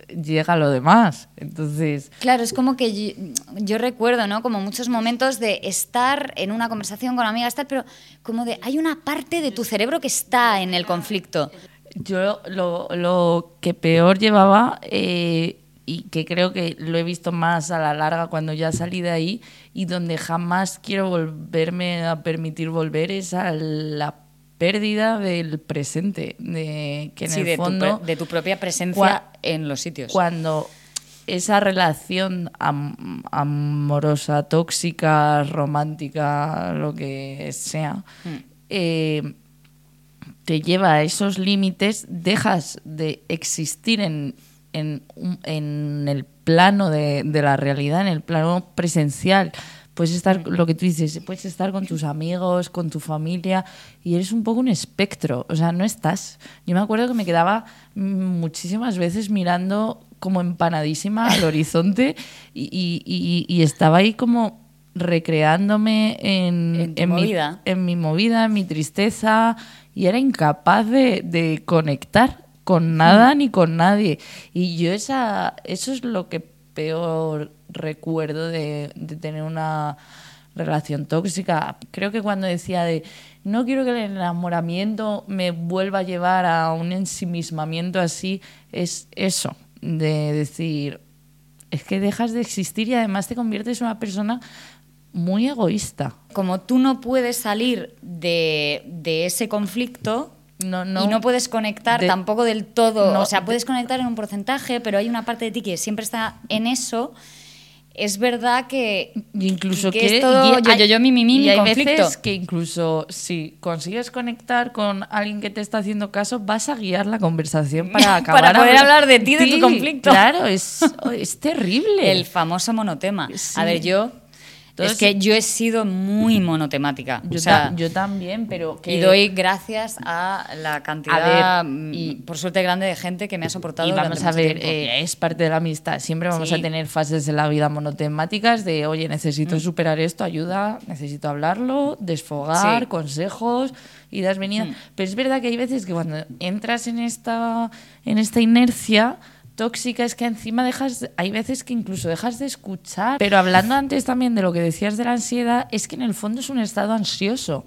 llega lo demás. Entonces... Claro, es como que yo recuerdo, ¿no? Como muchos momentos de estar en una conversación con amigas, pero como de hay una parte de tu cerebro que está en el conflicto. Yo lo que peor llevaba, y que creo que lo he visto más a la larga cuando ya salí de ahí, y donde jamás quiero volverme a permitir volver, es a la pérdida del presente, de que en el fondo de tu propia presencia en los sitios. Cuando esa relación amorosa, tóxica, romántica, lo que sea, te lleva a esos límites, dejas de existir en el plano de la realidad, en el plano presencial. Puedes estar, lo que tú dices, puedes estar con tus amigos, con tu familia, y eres un poco un espectro, o sea, no estás. Yo me acuerdo que me quedaba muchísimas veces mirando como empanadísima al horizonte y estaba ahí como recreándome en mi movida, en mi tristeza, y era incapaz de conectar con nada ni con nadie. Y yo eso es lo que peor recuerdo de tener una relación tóxica. Creo que cuando decía no quiero que el enamoramiento me vuelva a llevar a un ensimismamiento así, es eso, de decir, es que dejas de existir y además te conviertes en una persona muy egoísta. Como tú no puedes salir de ese conflicto, y no puedes conectar tampoco del todo, o sea, puedes conectar en un porcentaje, pero hay una parte de ti que siempre está en eso. Es verdad que incluso que es todo yo, mi hay conflicto. Veces que incluso si consigues conectar con alguien que te está haciendo caso, vas a guiar la conversación para acabar para poder hablar de ti, de tu conflicto. Claro, es terrible. El famoso monotema. Sí. A ver, es que yo he sido muy monotemática. Yo también, pero... Y doy gracias a la cantidad, por suerte grande, de gente que me ha soportado. Y vamos a ver, es parte de la amistad. Siempre vamos a tener fases de la vida monotemáticas de, oye, necesito superar esto, ayuda, necesito hablarlo, desfogar, consejos, idas, venidas. Pero es verdad que hay veces que cuando entras en esta inercia tóxica, es que encima hay veces que incluso dejas de escuchar. Pero hablando antes también de lo que decías de la ansiedad, es que en el fondo es un estado ansioso,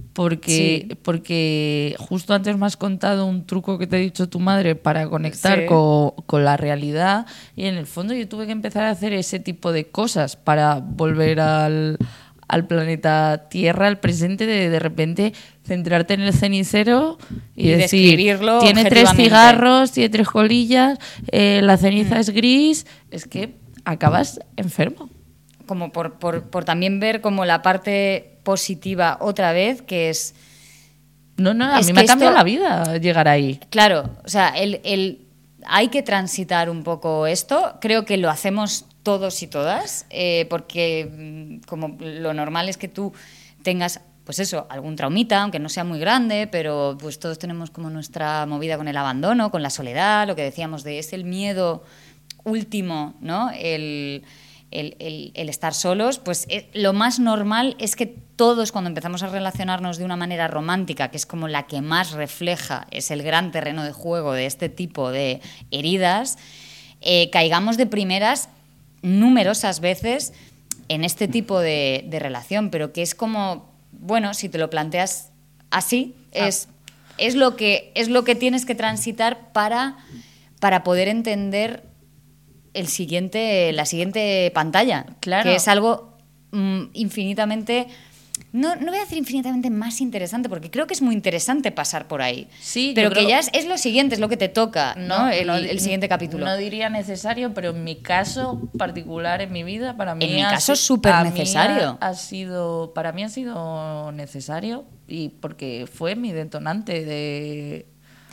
porque justo antes me has contado un truco que te ha dicho tu madre para conectar con la realidad, y en el fondo yo tuve que empezar a hacer ese tipo de cosas para volver al planeta Tierra, al presente, de repente centrarte en el cenicero y decir, tiene 3 cigarros, tiene 3 colillas, la ceniza es gris, es que acabas enfermo. Como por también ver como la parte positiva otra vez, que es... No, a mí me ha cambiado la vida llegar ahí. Claro, o sea, hay que transitar un poco esto, creo que lo hacemos todos y todas, porque como lo normal es que tú tengas, pues eso, algún traumita, aunque no sea muy grande, pero pues todos tenemos como nuestra movida con el abandono, con la soledad, lo que decíamos es el miedo último, ¿no? El estar solos, pues lo más normal es que todos, cuando empezamos a relacionarnos de una manera romántica, que es como la que más refleja, es el gran terreno de juego de este tipo de heridas, caigamos de primeras numerosas veces en este tipo de relación, pero que es como, bueno, si te lo planteas así, es lo que tienes que transitar para poder entender la siguiente pantalla, claro, que es algo infinitamente... No voy a decir infinitamente más interesante, porque creo que es muy interesante pasar por ahí. Sí, pero que ya es lo siguiente, es lo que te toca, ¿no? El siguiente capítulo. No diría necesario, pero en mi caso particular, en mi vida, para mí... En mi caso es súper necesario. Para mí ha sido necesario, y porque fue mi detonante de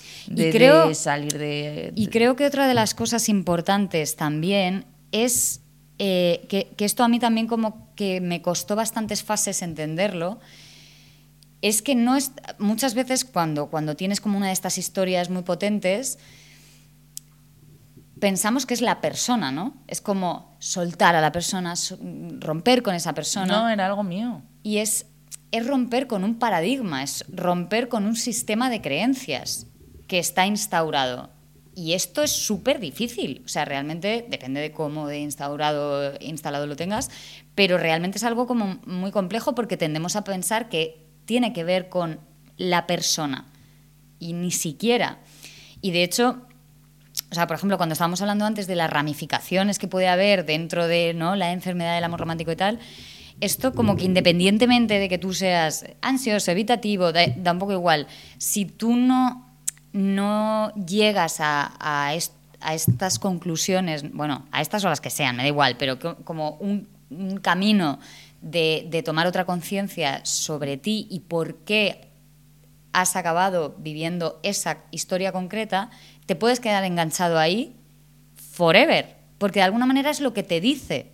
salir de... Y creo que otra de las cosas importantes también es... que esto a mí también como que me costó bastantes fases entenderlo, es que muchas veces cuando tienes como una de estas historias muy potentes, pensamos que es la persona, ¿no? Es como soltar a la persona, romper con esa persona. No, era algo mío. Y es romper con un paradigma, es romper con un sistema de creencias que está instaurado. Y esto es súper difícil. O sea, realmente depende de cómo de instalado lo tengas, pero realmente es algo como muy complejo porque tendemos a pensar que tiene que ver con la persona y ni siquiera. Y de hecho, o sea, por ejemplo, cuando estábamos hablando antes de las ramificaciones que puede haber dentro de, ¿no?, la enfermedad del amor romántico y tal, esto como que independientemente de que tú seas ansioso, evitativo, da un poco igual. Si tú no llegas a estas conclusiones, bueno, a estas o las que sean, me da igual, pero como un camino de tomar otra conciencia sobre ti y por qué has acabado viviendo esa historia concreta, te puedes quedar enganchado ahí forever, porque de alguna manera es lo que te dice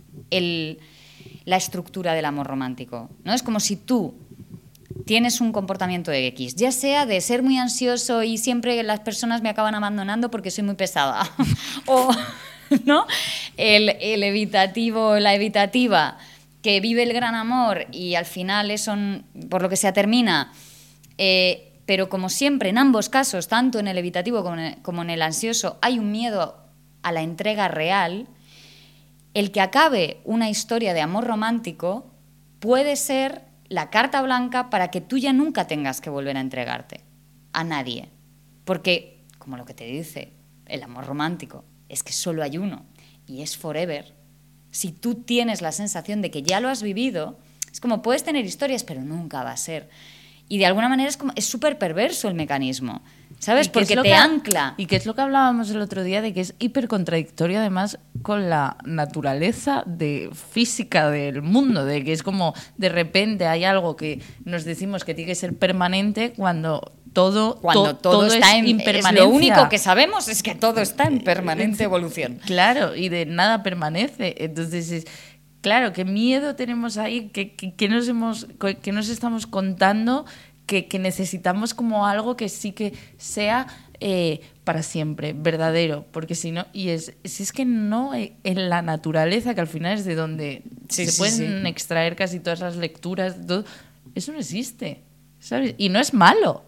la estructura del amor romántico, ¿no? Es como si tú tienes un comportamiento de X, ya sea de ser muy ansioso y siempre las personas me acaban abandonando porque soy muy pesada, o ¿no?, el evitativo, la evitativa, que vive el gran amor y al final eso, por lo que sea, termina. Pero como siempre, en ambos casos, tanto en el evitativo como en el ansioso, hay un miedo a la entrega real. El que acabe una historia de amor romántico puede ser la carta blanca para que tú ya nunca tengas que volver a entregarte a nadie. Porque, como lo que te dice el amor romántico, es que solo hay uno y es forever. Si tú tienes la sensación de que ya lo has vivido, es como puedes tener historias, pero nunca va a ser. Y de alguna manera es súper perverso el mecanismo, ¿sabes? Porque te ancla. Y que es lo que hablábamos el otro día, de que es hipercontradictorio además con la naturaleza física del mundo, de que es como de repente hay algo que nos decimos que tiene que ser permanente cuando todo está en impermanencia. Lo único que sabemos es que todo está en permanente evolución. Claro, y de nada permanece. Entonces claro, qué miedo tenemos ahí, que nos estamos contando, que necesitamos como algo que sí que sea para siempre, verdadero, porque si no, y es que no en la naturaleza, que al final es de donde se pueden extraer casi todas las lecturas, todo, eso no existe, ¿sabes? Y no es malo.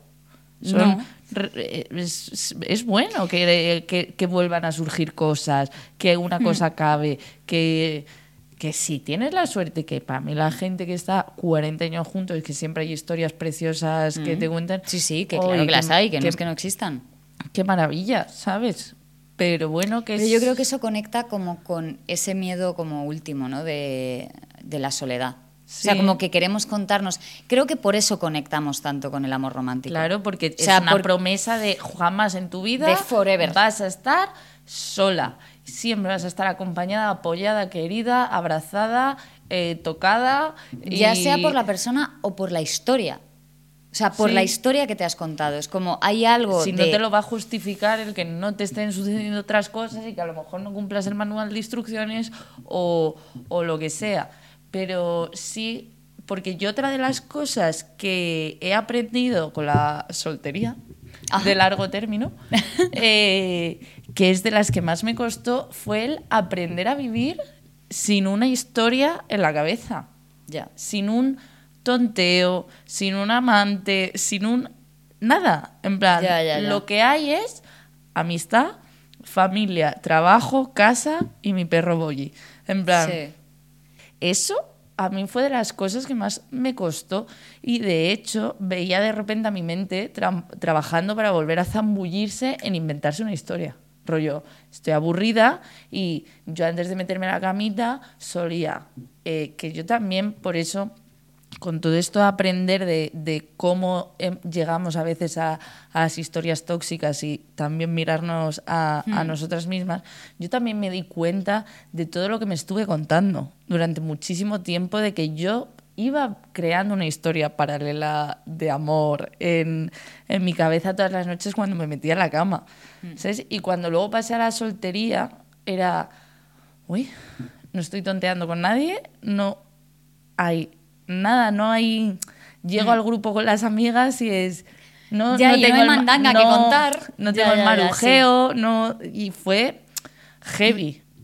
Es bueno que vuelvan a surgir cosas, que una cosa acabe, que si tienes la suerte, que para mí la gente que está 40 años juntos, que siempre hay historias preciosas que te cuentan. Sí, que claro que las hay, que no es que no existan. Qué maravilla, ¿sabes? Pero bueno, Pero yo creo que eso conecta como con ese miedo como último, ¿no?, de la soledad. Sí. O sea, como que queremos contarnos. Creo que por eso conectamos tanto con el amor romántico. Claro, porque es una promesa de jamás en tu vida de forever vas a estar sola. Siempre vas a estar acompañada, apoyada, querida, abrazada, tocada. Ya sea por la persona o por la historia. O sea, por la historia que te has contado. Es como hay algo no te lo va a justificar el que no te estén sucediendo otras cosas y que a lo mejor no cumplas el manual de instrucciones o lo que sea. Pero sí, porque yo otra de las cosas que he aprendido con la soltería de largo término, que es de las que más me costó, fue el aprender a vivir sin una historia en la cabeza. Ya. Sin un tonteo, sin un amante, sin un... nada. En plan, lo que hay es amistad, familia, trabajo, casa y mi perro Boyi. En plan... Sí. Eso a mí fue de las cosas que más me costó y de hecho veía de repente a mi mente trabajando para volver a zambullirse en inventarse una historia. Rollo, estoy aburrida y yo antes de meterme en la camita solía, que yo también por eso con todo esto de aprender de cómo llegamos a veces a las historias tóxicas y también mirarnos a nosotras mismas, yo también me di cuenta de todo lo que me estuve contando durante muchísimo tiempo, de que yo iba creando una historia paralela de amor en mi cabeza todas las noches cuando me metía en la cama, ¿sabes? Y cuando luego pasé a la soltería era, uy, no estoy tonteando con nadie, no hay nada, no hay... Llego al grupo con las amigas y es... No tengo el mandanga que contar. No tengo el marujeo, no, y fue heavy.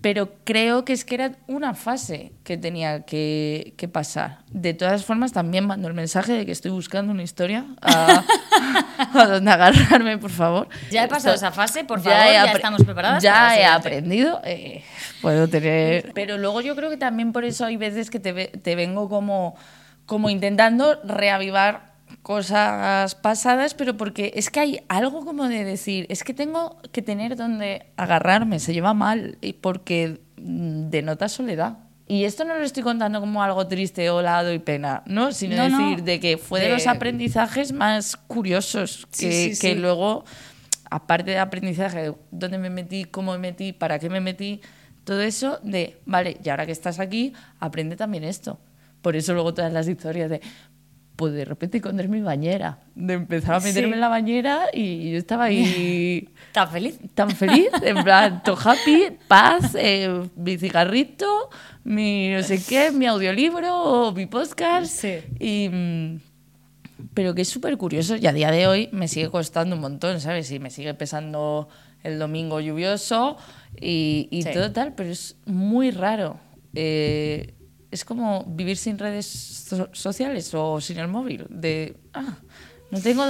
Pero creo que es que era una fase que tenía que pasar. De todas formas, también mando el mensaje de que estoy buscando una historia a donde agarrarme, por favor. Ya he pasado esa fase, por favor, ya estamos preparadas. Ya he aprendido, puedo tener... Pero luego yo creo que también por eso hay veces que te vengo como intentando reavivar cosas pasadas, pero porque es que hay algo como de decir, es que tengo que tener donde agarrarme, se lleva mal, porque denota soledad. Y esto no lo estoy contando como algo triste o la doy pena, ¿no? Sino decir de que fue de los aprendizajes más curiosos que luego, aparte de aprendizaje, de dónde me metí, cómo me metí, para qué me metí, todo eso de, vale, y ahora que estás aquí, aprende también esto. Por eso luego todas las historias de... Pues de repente encontré mi bañera, de empezar a meterme en la bañera y yo estaba ahí... ¿Tan feliz? Tan feliz, en plan, to happy, paz, mi cigarrito, mi no sé qué, mi audiolibro o mi podcast. Sí. Pero que es súper curioso y a día de hoy me sigue costando un montón, ¿sabes? Y me sigue pesando el domingo lluvioso y todo tal, pero es muy raro. Es como vivir sin redes sociales o sin el móvil. No tengo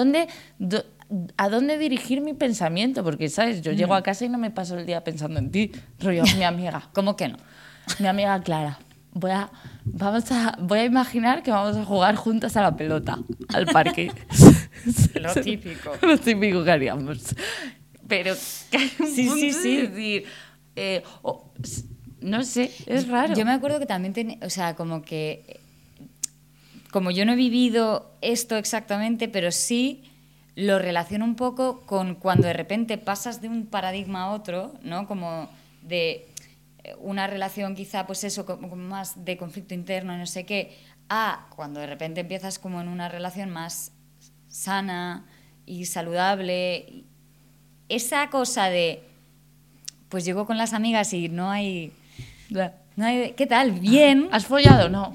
a dónde dirigir mi pensamiento, porque, ¿sabes? Yo llego a casa y no me paso el día pensando en ti. Rollo, mi amiga. ¿Cómo que no? Mi amiga Clara. Voy a imaginar que vamos a jugar juntas a la pelota, al parque. Lo típico. Lo típico que haríamos. Pero que hay un punto de decir... no sé, es raro. Yo me acuerdo que también como yo no he vivido esto exactamente, pero sí lo relaciono un poco con cuando de repente pasas de un paradigma a otro, ¿no? Como de una relación quizá, pues eso, como más de conflicto interno, no sé qué, a cuando de repente empiezas como en una relación más sana y saludable. Esa cosa de, pues llego con las amigas y no hay... ¿Qué tal? ¿Bien? ¿Has follado? No.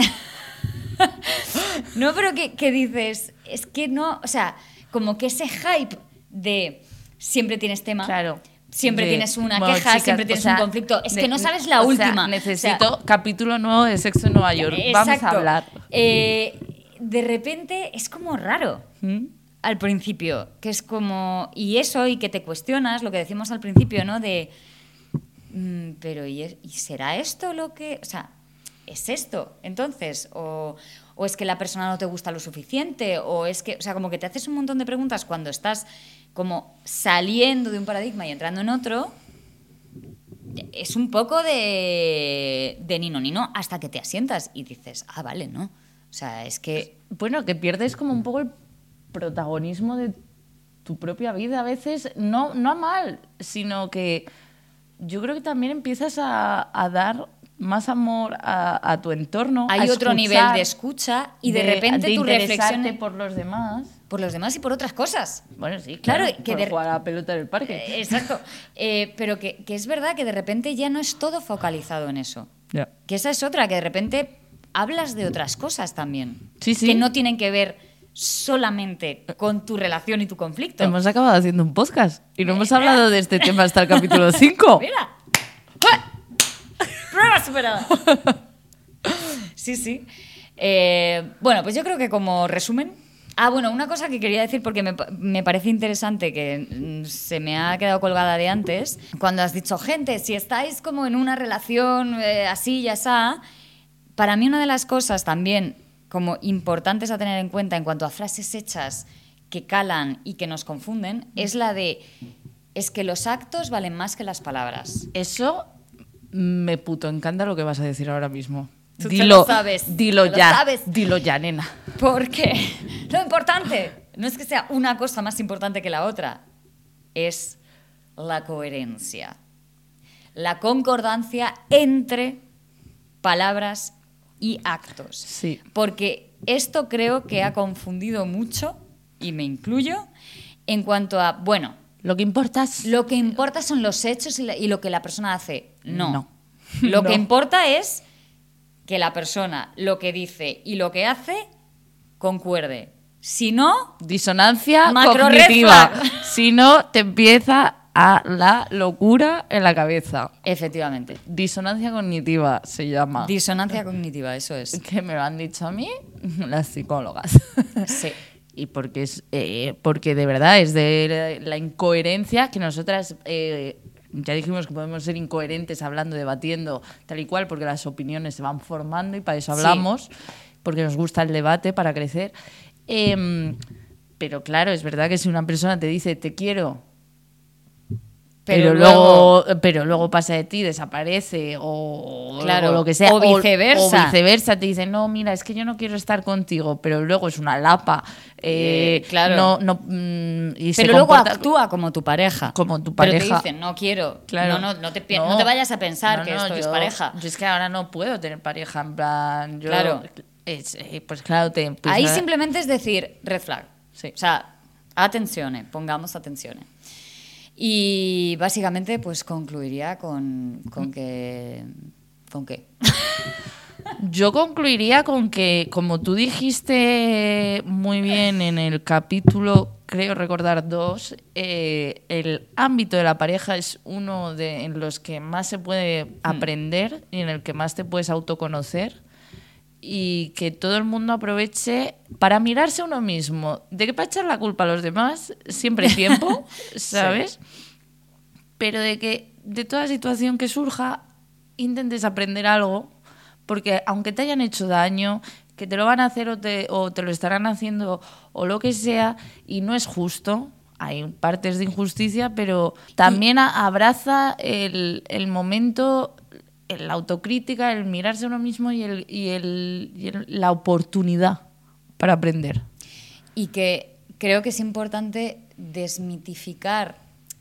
No, pero que dices, es que no, o sea, como que ese hype de siempre tienes tema, claro, siempre tienes una queja, chicas, siempre tienes un conflicto, es que no sabes la última. Necesito capítulo nuevo de Sexo en Nueva York, exacto. Vamos a hablar. De repente es como raro. Al principio, que es como... Y eso, y que te cuestionas, lo que decimos al principio, ¿no? De... pero ¿y será esto lo que...? O sea, ¿es esto? Entonces, o es que la persona no te gusta lo suficiente, o es que... O sea, como que te haces un montón de preguntas cuando estás como saliendo de un paradigma y entrando en otro. Es un poco de nino, hasta que te asientas y dices, vale, ¿no? O sea, es que... Bueno, que pierdes como un poco el protagonismo de tu propia vida a veces, no a mal, sino que yo creo que también empiezas a dar más amor a tu entorno. Hay otro nivel de escucha y de repente tu reflexión por los demás. Por los demás y por otras cosas. Bueno, sí, claro. Que jugar a la pelota en el parque. Exacto. Pero que es verdad que de repente ya no es todo focalizado en eso. Yeah. Que esa es otra, que de repente hablas de otras cosas también. Sí. Que no tienen que ver solamente con tu relación y tu conflicto. Hemos acabado haciendo un podcast y no hemos hablado de este tema hasta el capítulo 5. Mira. Prueba superada. Sí. Bueno, pues yo creo que como resumen... bueno, una cosa que quería decir porque me parece interesante, que se me ha quedado colgada de antes, cuando has dicho, gente, si estáis como en una relación así y así, para mí una de las cosas también como importantes a tener en cuenta en cuanto a frases hechas que calan y que nos confunden, es la de, es que los actos valen más que las palabras. Eso me puto encanta lo que vas a decir ahora mismo. Tú lo sabes. Dilo ya, dilo ya, nena. Porque lo importante no es que sea una cosa más importante que la otra, es la coherencia, la concordancia entre palabras y actos. Sí. Porque esto creo que ha confundido mucho, y me incluyo, en cuanto a, bueno, lo que importa son los hechos y lo que la persona hace. No. Lo que importa es que la persona lo que dice y lo que hace concuerde. Si no, disonancia macro cognitiva. red flag. Si no, te empieza a la locura en la cabeza. Efectivamente. Disonancia cognitiva se llama. Disonancia cognitiva, eso es. Que me lo han dicho a mí las psicólogas. Sí. Y porque porque de verdad es de la incoherencia que nosotras ya dijimos que podemos ser incoherentes hablando, debatiendo, tal y cual, porque las opiniones se van formando y para eso hablamos, porque nos gusta el debate, para crecer. Pero claro, es verdad que si una persona te dice te quiero, pero luego pasa de ti, desaparece o lo que sea. O viceversa. O viceversa, te dice, no, mira, es que yo no quiero estar contigo, pero luego es una lapa. Claro. Y pero luego actúa como tu pareja. Como tu pareja. Pero te dicen, no quiero. Claro. No te vayas a pensar que esto es pareja. Yo es que ahora no puedo tener pareja, en plan... Claro. Pues claro, ahí simplemente es decir, red flag. Sí. O sea, atención, pongamos atención. Y básicamente pues concluiría con que... ¿Con qué? Yo concluiría con que, como tú dijiste muy bien en el capítulo, creo recordar 2, el ámbito de la pareja es uno en los que más se puede aprender y en el que más te puedes autoconocer, y que todo el mundo aproveche para mirarse a uno mismo. De que para echar la culpa a los demás siempre hay tiempo, ¿sabes? Sí. Pero de que de toda situación que surja intentes aprender algo, porque aunque te hayan hecho daño, que te lo van a hacer o te lo estarán haciendo o lo que sea, y no es justo, hay partes de injusticia, pero también abraza el momento, la autocrítica, el mirarse a uno mismo y la oportunidad para aprender. Y que creo que es importante desmitificar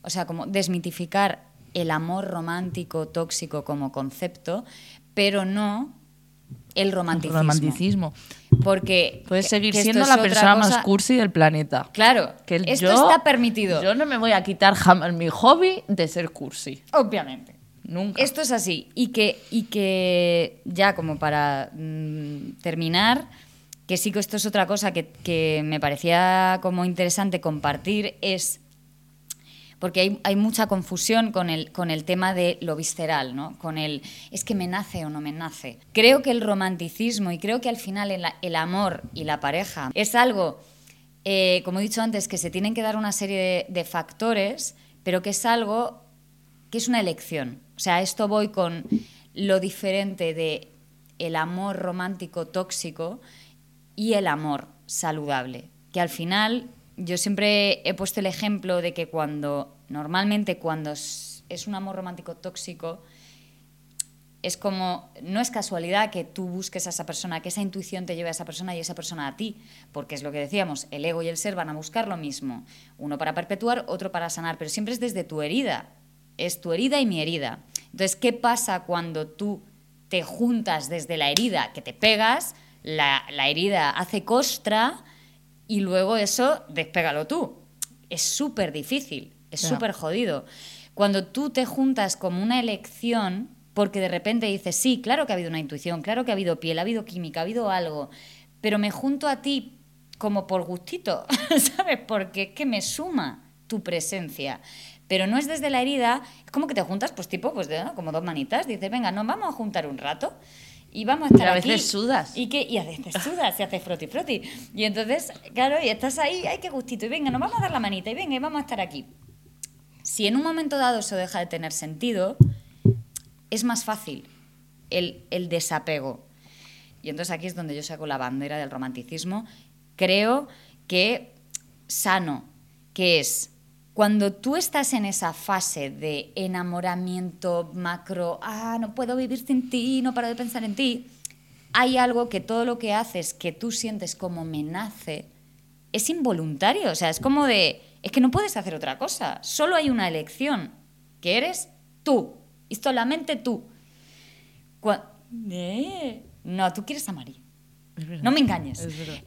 el amor romántico tóxico como concepto, pero no el romanticismo. Porque puedes seguir siendo la persona más cursi del planeta. Claro, esto está permitido. Yo no me voy a quitar jamás mi hobby de ser cursi. Obviamente. Nunca. Esto es así. Y que ya como para terminar, que sí que esto es otra cosa que me parecía como interesante compartir, es porque hay mucha confusión con el tema de lo visceral, ¿no? Con es que me nace o no me nace. Creo que el romanticismo y creo que al final el amor y la pareja es algo, como he dicho antes, que se tienen que dar una serie de factores, pero que es algo que es una elección. O sea, esto voy con lo diferente de el amor romántico tóxico y el amor saludable, que al final yo siempre he puesto el ejemplo de que normalmente cuando es un amor romántico tóxico, es como, no es casualidad que tú busques a esa persona, que esa intuición te lleve a esa persona y esa persona a ti, porque es lo que decíamos, el ego y el ser van a buscar lo mismo, uno para perpetuar, otro para sanar, pero siempre es desde tu herida, es tu herida y mi herida. Entonces, ¿qué pasa cuando tú te juntas desde la herida, que te pegas, la herida hace costra y luego eso despégalo tú? Es súper difícil, es súper jodido. Cuando tú te juntas como una elección, porque de repente dices, sí, claro que ha habido una intuición, claro que ha habido piel, ha habido química, ha habido algo, pero me junto a ti como por gustito, ¿sabes? Porque es que me suma tu presencia. Pero no es desde la herida, es como que te juntas, pues tipo, pues ¿no? Como dos manitas, dices, venga, nos vamos a juntar un rato y vamos a estar aquí. Y a veces sudas. Y a veces sudas, se hace froti. Y entonces, claro, y estás ahí, ay, qué gustito, y venga, nos vamos a dar la manita, y venga, y vamos a estar aquí. Si en un momento dado eso deja de tener sentido, es más fácil el desapego. Y entonces aquí es donde yo saco la bandera del romanticismo. Creo que sano, que es cuando tú estás en esa fase de enamoramiento macro, no puedo vivir sin ti, no paro de pensar en ti, hay algo que todo lo que haces, que tú sientes como me nace, es involuntario. O sea, es como es que no puedes hacer otra cosa. Solo hay una elección, que eres tú. Y solamente tú. No, tú quieres a María. No me engañes. Es verdad.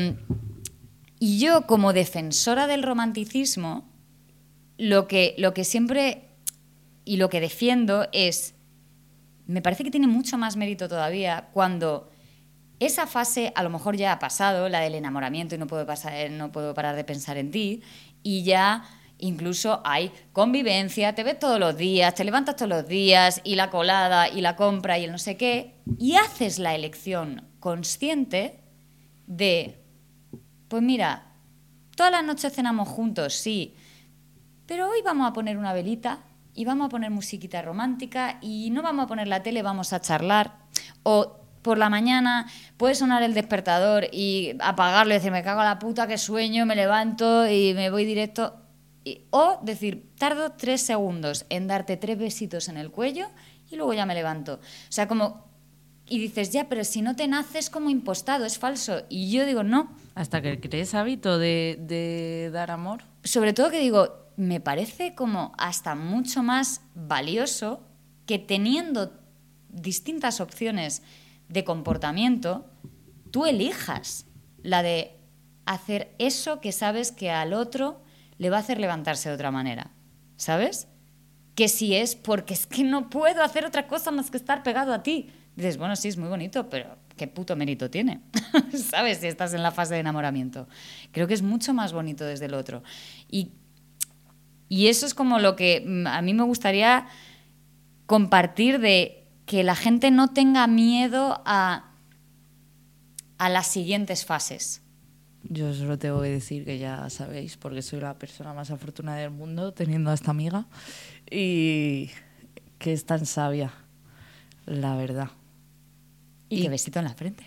Y yo, como defensora del romanticismo, lo que siempre y lo que defiendo es, me parece que tiene mucho más mérito todavía cuando esa fase a lo mejor ya ha pasado, la del enamoramiento y no puedo parar de pensar en ti, y ya Incluso hay convivencia, te ves todos los días, te levantas todos los días, y la colada, y la compra, y el no sé qué, y haces la elección consciente de, pues mira, todas las noches cenamos juntos, sí, pero hoy vamos a poner una velita y vamos a poner musiquita romántica y no vamos a poner la tele, vamos a charlar. O por la mañana puede sonar el despertador y apagarlo y decir, me cago en la puta, qué sueño, me levanto y me voy directo. O decir, tardo 3 segundos en darte 3 besitos en el cuello y luego ya me levanto. O sea, como... Y dices, ya, pero si no te naces como impostado, es falso. Y yo digo, no. Hasta que crees hábito de dar amor. Sobre todo que digo, me parece como hasta mucho más valioso que teniendo distintas opciones de comportamiento, tú elijas la de hacer eso que sabes que al otro le va a hacer levantarse de otra manera, ¿sabes? Que si es porque es que no puedo hacer otra cosa más que estar pegado a ti. Dices, bueno, sí, es muy bonito, pero ¿qué puto mérito tiene? ¿Sabes? Si estás en la fase de enamoramiento. Creo que es mucho más bonito desde el otro. Y eso es como lo que a mí me gustaría compartir, de que la gente no tenga miedo a las siguientes fases. Yo solo tengo que decir que ya sabéis, porque soy la persona más afortunada del mundo teniendo a esta amiga y que es tan sabia, la verdad. Y que besito en la frente.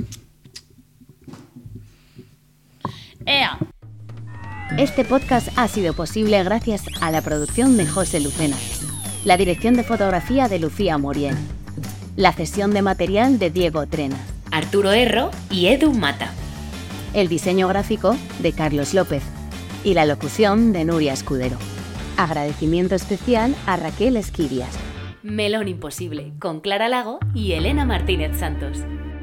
¡Ea! Este podcast ha sido posible gracias a la producción de José Lucena, la dirección de fotografía de Lucía Moriel, la cesión de material de Diego Trena, Arturo Erro y Edu Mata, el diseño gráfico de Carlos López y la locución de Nuria Escudero. Agradecimiento especial a Raquel Esquirias. Melón Imposible, con Clara Lago y Elena Martínez Santos.